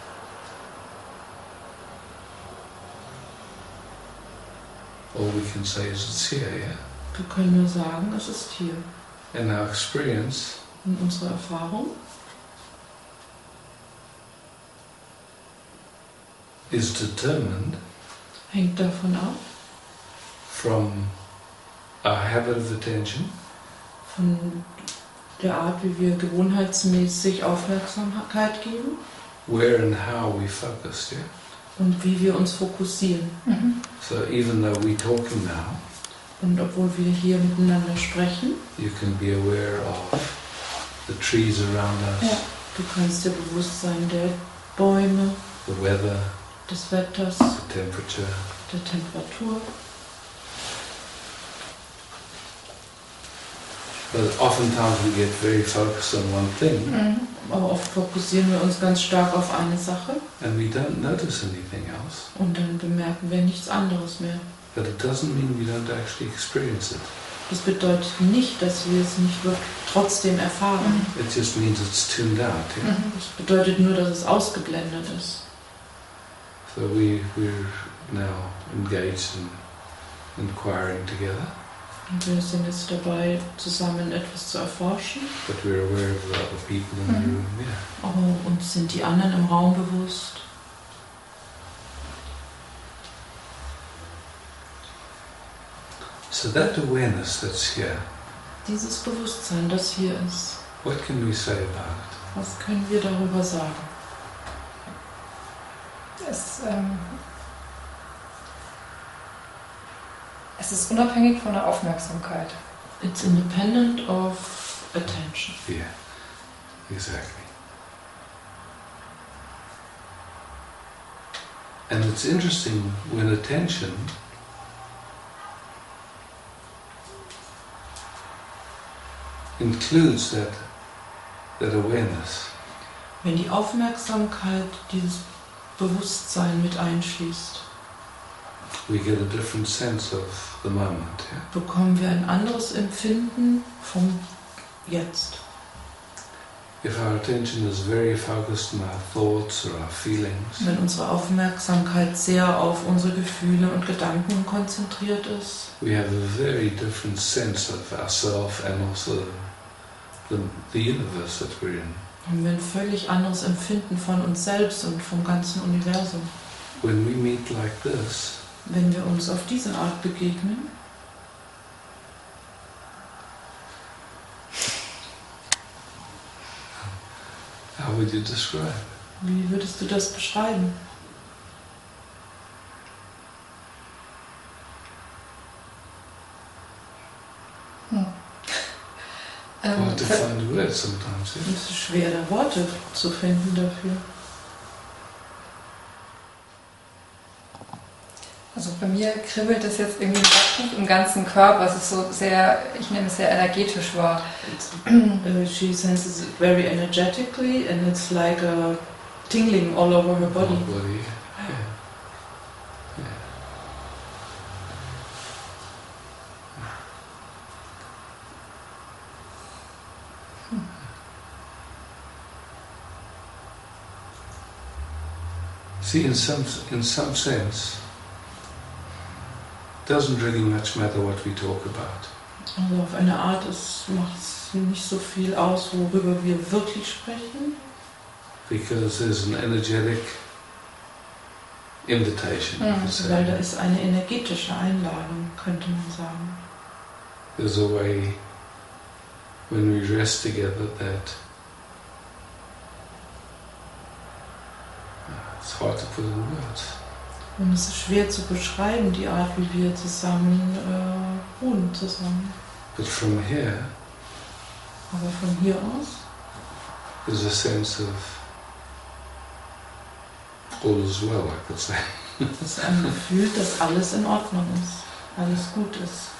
[SPEAKER 2] All we can say is it's here, yeah?
[SPEAKER 4] Wir können nur sagen, es ist hier.
[SPEAKER 2] And our experience
[SPEAKER 4] In unserer Erfahrung
[SPEAKER 2] is determined
[SPEAKER 4] hängt davon ab,
[SPEAKER 2] from our habit of attention,
[SPEAKER 4] von der Art, wie wir gewohnheitsmäßig Aufmerksamkeit geben,
[SPEAKER 2] where and how we focus, yeah?
[SPEAKER 4] und wie wir uns fokussieren.
[SPEAKER 3] Mhm.
[SPEAKER 2] So even though we're talking now,
[SPEAKER 4] Und obwohl wir hier miteinander sprechen,
[SPEAKER 2] you can be aware of the trees around us,
[SPEAKER 3] Ja.
[SPEAKER 4] du kannst dir bewusst sein der Bäume,
[SPEAKER 2] the weather,
[SPEAKER 4] des Wetters,
[SPEAKER 2] the temperature.
[SPEAKER 4] der Temperatur.
[SPEAKER 2] But oftentimes we get very focused on one thing
[SPEAKER 3] Mhm.
[SPEAKER 4] Aber oft fokussieren wir uns ganz stark auf eine Sache
[SPEAKER 2] and we don't notice anything else.
[SPEAKER 4] und dann bemerken wir nichts anderes mehr.
[SPEAKER 2] But it doesn't mean we don't actually experience it.
[SPEAKER 4] Das bedeutet nicht, dass wir es nicht wirklich trotzdem erfahren.
[SPEAKER 2] It just means it's tuned out. Yeah?
[SPEAKER 3] Mhm.
[SPEAKER 4] Das bedeutet nur, dass es ausgeblendet ist.
[SPEAKER 2] So we, we're now engaged in inquiring together,
[SPEAKER 4] Und wir sind jetzt dabei, zusammen etwas zu erforschen.
[SPEAKER 2] but we're aware of the other people in the
[SPEAKER 3] Mhm.
[SPEAKER 2] room. Yeah.
[SPEAKER 4] Aber uns sind die anderen im Raum bewusst.
[SPEAKER 2] So that awareness that's here,
[SPEAKER 4] Dieses Bewusstsein, das hier ist,
[SPEAKER 2] what can we say about it?
[SPEAKER 4] was können wir darüber sagen?
[SPEAKER 3] Es, ähm, es ist unabhängig von der Aufmerksamkeit.
[SPEAKER 4] It's independent of attention.
[SPEAKER 2] Yeah, exactly. And it's interesting when attention includes that, that awareness,
[SPEAKER 4] Wenn die Aufmerksamkeit dieses Bewusstsein mit einschließt,
[SPEAKER 2] we get a different sense of the moment. Yeah?
[SPEAKER 4] bekommen wir ein anderes Empfinden vom Jetzt.
[SPEAKER 2] If our attention is very focused on our thoughts or our feelings,
[SPEAKER 4] Wenn unsere Aufmerksamkeit sehr auf unsere Gefühle und Gedanken konzentriert ist,
[SPEAKER 2] we have a very different sense of ourselves and also the, the universe that we're in.
[SPEAKER 4] haben wir ein völlig anderes Empfinden von uns selbst und vom ganzen Universum.
[SPEAKER 2] When we meet like this,
[SPEAKER 4] Wenn wir uns auf diese Art begegnen,
[SPEAKER 2] how would you describe?
[SPEAKER 4] wie würdest du das beschreiben?
[SPEAKER 3] Hm. Ähm,
[SPEAKER 2] Hard to find words sometimes. Yeah?
[SPEAKER 4] Es ist schwer, da Worte zu finden dafür.
[SPEAKER 3] Also bei mir kribbelt es jetzt irgendwie im ganzen Körper. Es ist so sehr, ich nehme es sehr energetisch wahr.
[SPEAKER 4] Uh, she senses it very energetically and it's like a tingling all over her body.
[SPEAKER 2] Whole body. Yeah. Yeah. See, in some in some sense, doesn't really much matter what we talk about.
[SPEAKER 4] Also auf eine Art macht es nicht so viel aus, worüber wir wirklich sprechen,
[SPEAKER 2] Because there's an energetic invitation, you
[SPEAKER 3] Mm.
[SPEAKER 2] could
[SPEAKER 4] weil da
[SPEAKER 2] say.
[SPEAKER 4] ist eine energetische Einladung, könnte man sagen.
[SPEAKER 2] There's a way when we rest together that uh, it's hard to put in words.
[SPEAKER 4] Und es ist schwer zu beschreiben, die Art, wie wir zusammen äh, ruhen zusammen.
[SPEAKER 2] But from here,
[SPEAKER 4] Aber von hier aus
[SPEAKER 2] there's a sense of all is well, I could say.
[SPEAKER 4] ist ein Gefühl, dass alles in Ordnung ist, alles gut ist.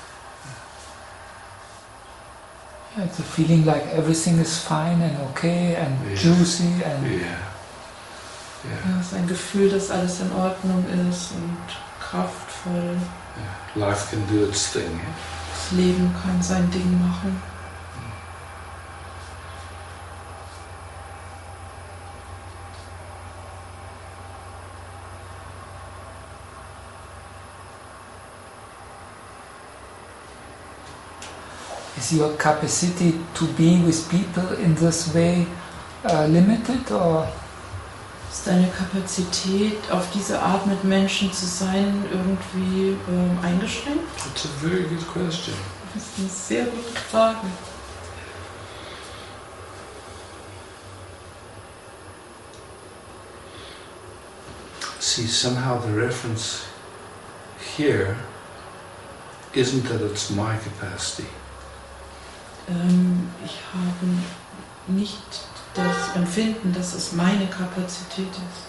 [SPEAKER 1] Yeah, it's a feeling like everything is fine and okay and
[SPEAKER 2] Yeah.
[SPEAKER 1] juicy and
[SPEAKER 2] Yeah. Yeah.
[SPEAKER 4] Ja, es ist ein Gefühl, dass alles in Ordnung ist und kraftvoll.
[SPEAKER 2] Yeah. Life can do its thing. Yeah?
[SPEAKER 4] Das Leben kann sein Ding machen.
[SPEAKER 1] is your capacity to be with people in this way uh, limited, or
[SPEAKER 4] Ist deine Kapazität, auf diese Art mit Menschen zu sein, irgendwie ähm, eingeschränkt?
[SPEAKER 2] That's a very good question.
[SPEAKER 4] Das ist eine sehr gute Frage.
[SPEAKER 2] See, somehow the reference here isn't that it's my capacity.
[SPEAKER 4] Ähm, ich habe nicht das Empfinden, dass es meine Kapazität ist.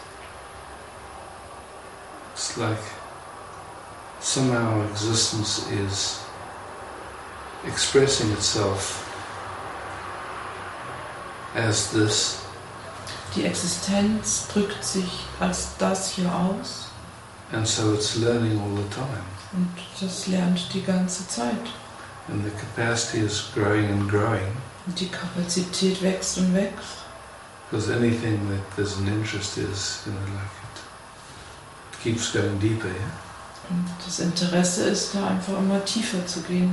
[SPEAKER 2] It's like somehow existence is expressing itself as this.
[SPEAKER 4] Die Existenz drückt sich als das hier aus.
[SPEAKER 2] And so it's learning all the time.
[SPEAKER 4] Und das lernt die ganze Zeit.
[SPEAKER 2] And the capacity is growing and growing.
[SPEAKER 4] Und die Kapazität wächst und wächst.
[SPEAKER 2] Because anything that there's an interest is, you know, like it, it keeps going deeper, yeah?
[SPEAKER 4] Und das Interesse ist da einfach immer tiefer zu gehen.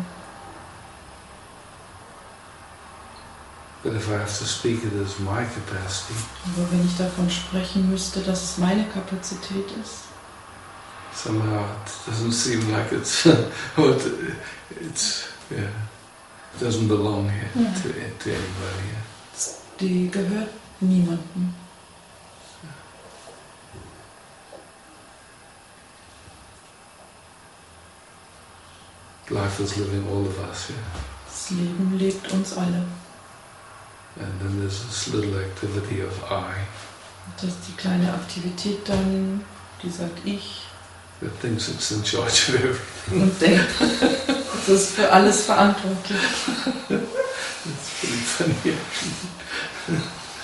[SPEAKER 2] But if I have to speak it as my capacity,
[SPEAKER 4] Aber wenn ich davon sprechen müsste, dass es meine Kapazität ist,
[SPEAKER 2] somehow it doesn't seem like it's what it's yeah, it doesn't belong here
[SPEAKER 4] Yeah.
[SPEAKER 2] to to anybody. Yeah.
[SPEAKER 4] die gehört niemandem.
[SPEAKER 2] Life is living all of us, yeah.
[SPEAKER 4] Das Leben lebt uns alle.
[SPEAKER 2] And then there's this little activity of I
[SPEAKER 4] Und das ist die kleine Aktivität dann, die sagt ich
[SPEAKER 2] that thinks it's in charge of everything.
[SPEAKER 4] und denkt, es ist für alles verantwortlich.
[SPEAKER 2] It's pretty funny actually.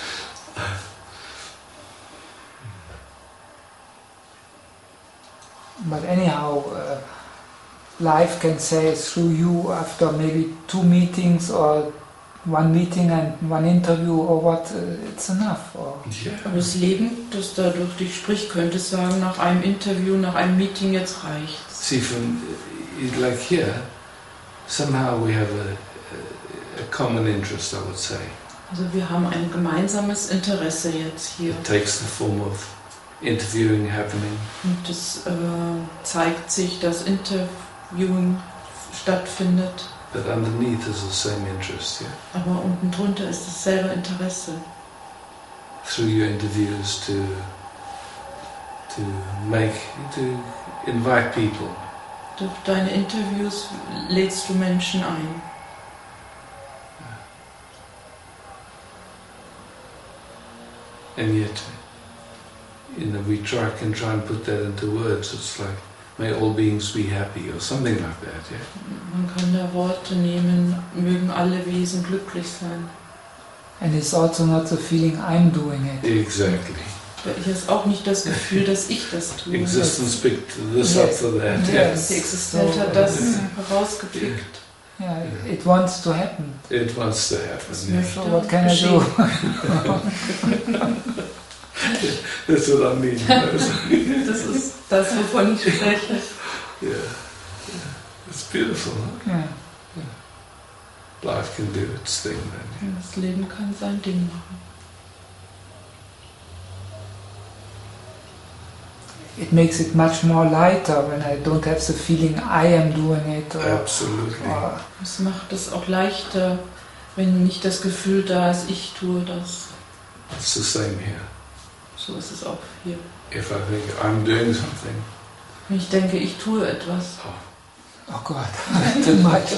[SPEAKER 1] But anyhow, uh, life can say through you after maybe two meetings or one meeting and one interview or what, uh, it's enough. Or
[SPEAKER 2] Yeah.
[SPEAKER 4] Aber das Leben, das da durch dich spricht, könnte sagen, nach einem Interview, nach einem Meeting, jetzt reicht's.
[SPEAKER 2] See, from like here, somehow we have a, a common interest, I would say.
[SPEAKER 4] Also wir haben ein gemeinsames Interesse jetzt hier.
[SPEAKER 2] It takes the form of interviewing happening,
[SPEAKER 4] Und es äh, zeigt sich, dass Interviewing stattfindet.
[SPEAKER 2] but underneath is the same interest, yeah.
[SPEAKER 4] Aber unten drunter ist dasselbe Interesse.
[SPEAKER 2] Through your interviews to to make to invite people,
[SPEAKER 4] Durch deine Interviews lädst du Menschen ein.
[SPEAKER 2] and yet, you know, we try can try and put that into words. It's like, may all beings be happy, or something like that, yeah.
[SPEAKER 4] Man kann da Worte nehmen, mögen alle Wesen glücklich sein.
[SPEAKER 1] and it's also not the feeling I'm doing it.
[SPEAKER 2] Exactly.
[SPEAKER 4] Hier ist auch nicht das Gefühl, dass ich das tue.
[SPEAKER 2] Existence picked this
[SPEAKER 1] Yes.
[SPEAKER 2] up for that,
[SPEAKER 1] Yes.
[SPEAKER 2] yes.
[SPEAKER 4] Die Existenz hat das herausgepickt.
[SPEAKER 1] Yeah, it wants to happen.
[SPEAKER 2] It wants to happen.
[SPEAKER 4] Das
[SPEAKER 2] Yeah.
[SPEAKER 4] möchte
[SPEAKER 1] So what can I do?
[SPEAKER 2] That's what I mean.
[SPEAKER 4] Das ist das, wovon ich spreche.
[SPEAKER 2] Yeah. yeah. It's beautiful, huh?
[SPEAKER 1] Yeah.
[SPEAKER 2] Life can do its thing then.
[SPEAKER 4] Das Leben kann sein Ding machen.
[SPEAKER 1] It makes it much more lighter when I don't have the feeling I am doing it. Or,
[SPEAKER 2] Absolutely.
[SPEAKER 1] or
[SPEAKER 4] Es macht es auch leichter, wenn nicht das Gefühl da ist, ich tue das.
[SPEAKER 2] It's the same here.
[SPEAKER 4] So ist es auch hier.
[SPEAKER 2] If I think I'm doing something,
[SPEAKER 4] Wenn ich denke, ich tue etwas,
[SPEAKER 1] oh God, too much.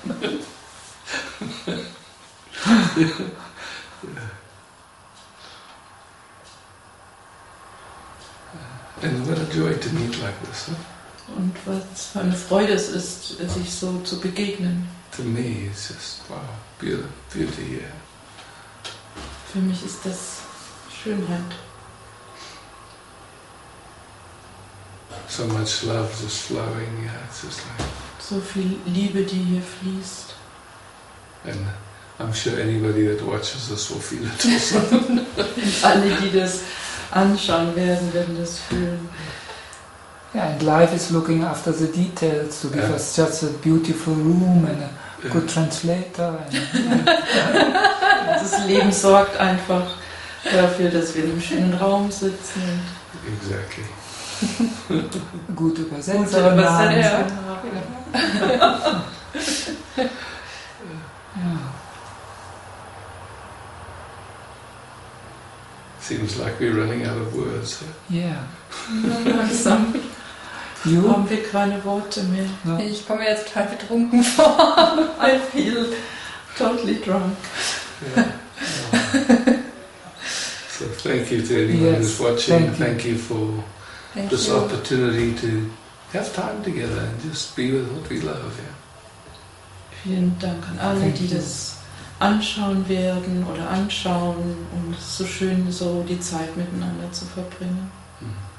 [SPEAKER 2] and what a joy to meet like this. Huh?
[SPEAKER 4] und was für eine Freude es ist, sich so zu begegnen.
[SPEAKER 2] To me, it's just wow, beauty, beauty here.
[SPEAKER 4] Für mich ist das Schönheit.
[SPEAKER 2] So much love just flowing. Yeah, it's just like,
[SPEAKER 4] So viel Liebe, die hier fließt.
[SPEAKER 2] and I'm sure anybody that watches this will feel it also.
[SPEAKER 4] Alle, die das anschauen werden, werden das fühlen.
[SPEAKER 1] Yeah, and life is looking after the details to give
[SPEAKER 2] Yeah.
[SPEAKER 1] us just a beautiful room and a
[SPEAKER 2] Yeah.
[SPEAKER 1] good translator. And, yeah.
[SPEAKER 4] Das Leben sorgt einfach dafür, dass wir in einem schönen Raum sitzen.
[SPEAKER 2] Exactly.
[SPEAKER 1] Gute Übersetzung.
[SPEAKER 4] Gute Übersetzung.
[SPEAKER 1] Ja.
[SPEAKER 2] Seems like we're running out of words.
[SPEAKER 1] Yeah.
[SPEAKER 4] Langsam
[SPEAKER 1] You?
[SPEAKER 4] haben wir keine Worte mehr.
[SPEAKER 1] No.
[SPEAKER 3] Ich komme mir jetzt total betrunken vor.
[SPEAKER 4] I feel totally drunk.
[SPEAKER 2] Yeah. Yeah. So thank you to anyone
[SPEAKER 1] Yes,
[SPEAKER 2] who's watching.
[SPEAKER 1] thank you.
[SPEAKER 2] Thank you for
[SPEAKER 3] Thank
[SPEAKER 2] this
[SPEAKER 3] you.
[SPEAKER 2] opportunity to have time together and just be with what we love. Yeah.
[SPEAKER 4] Vielen Dank an alle,
[SPEAKER 1] Thank
[SPEAKER 4] die
[SPEAKER 1] you.
[SPEAKER 4] das anschauen werden oder anschauen und es ist so schön, so die Zeit miteinander zu verbringen.
[SPEAKER 2] Mm.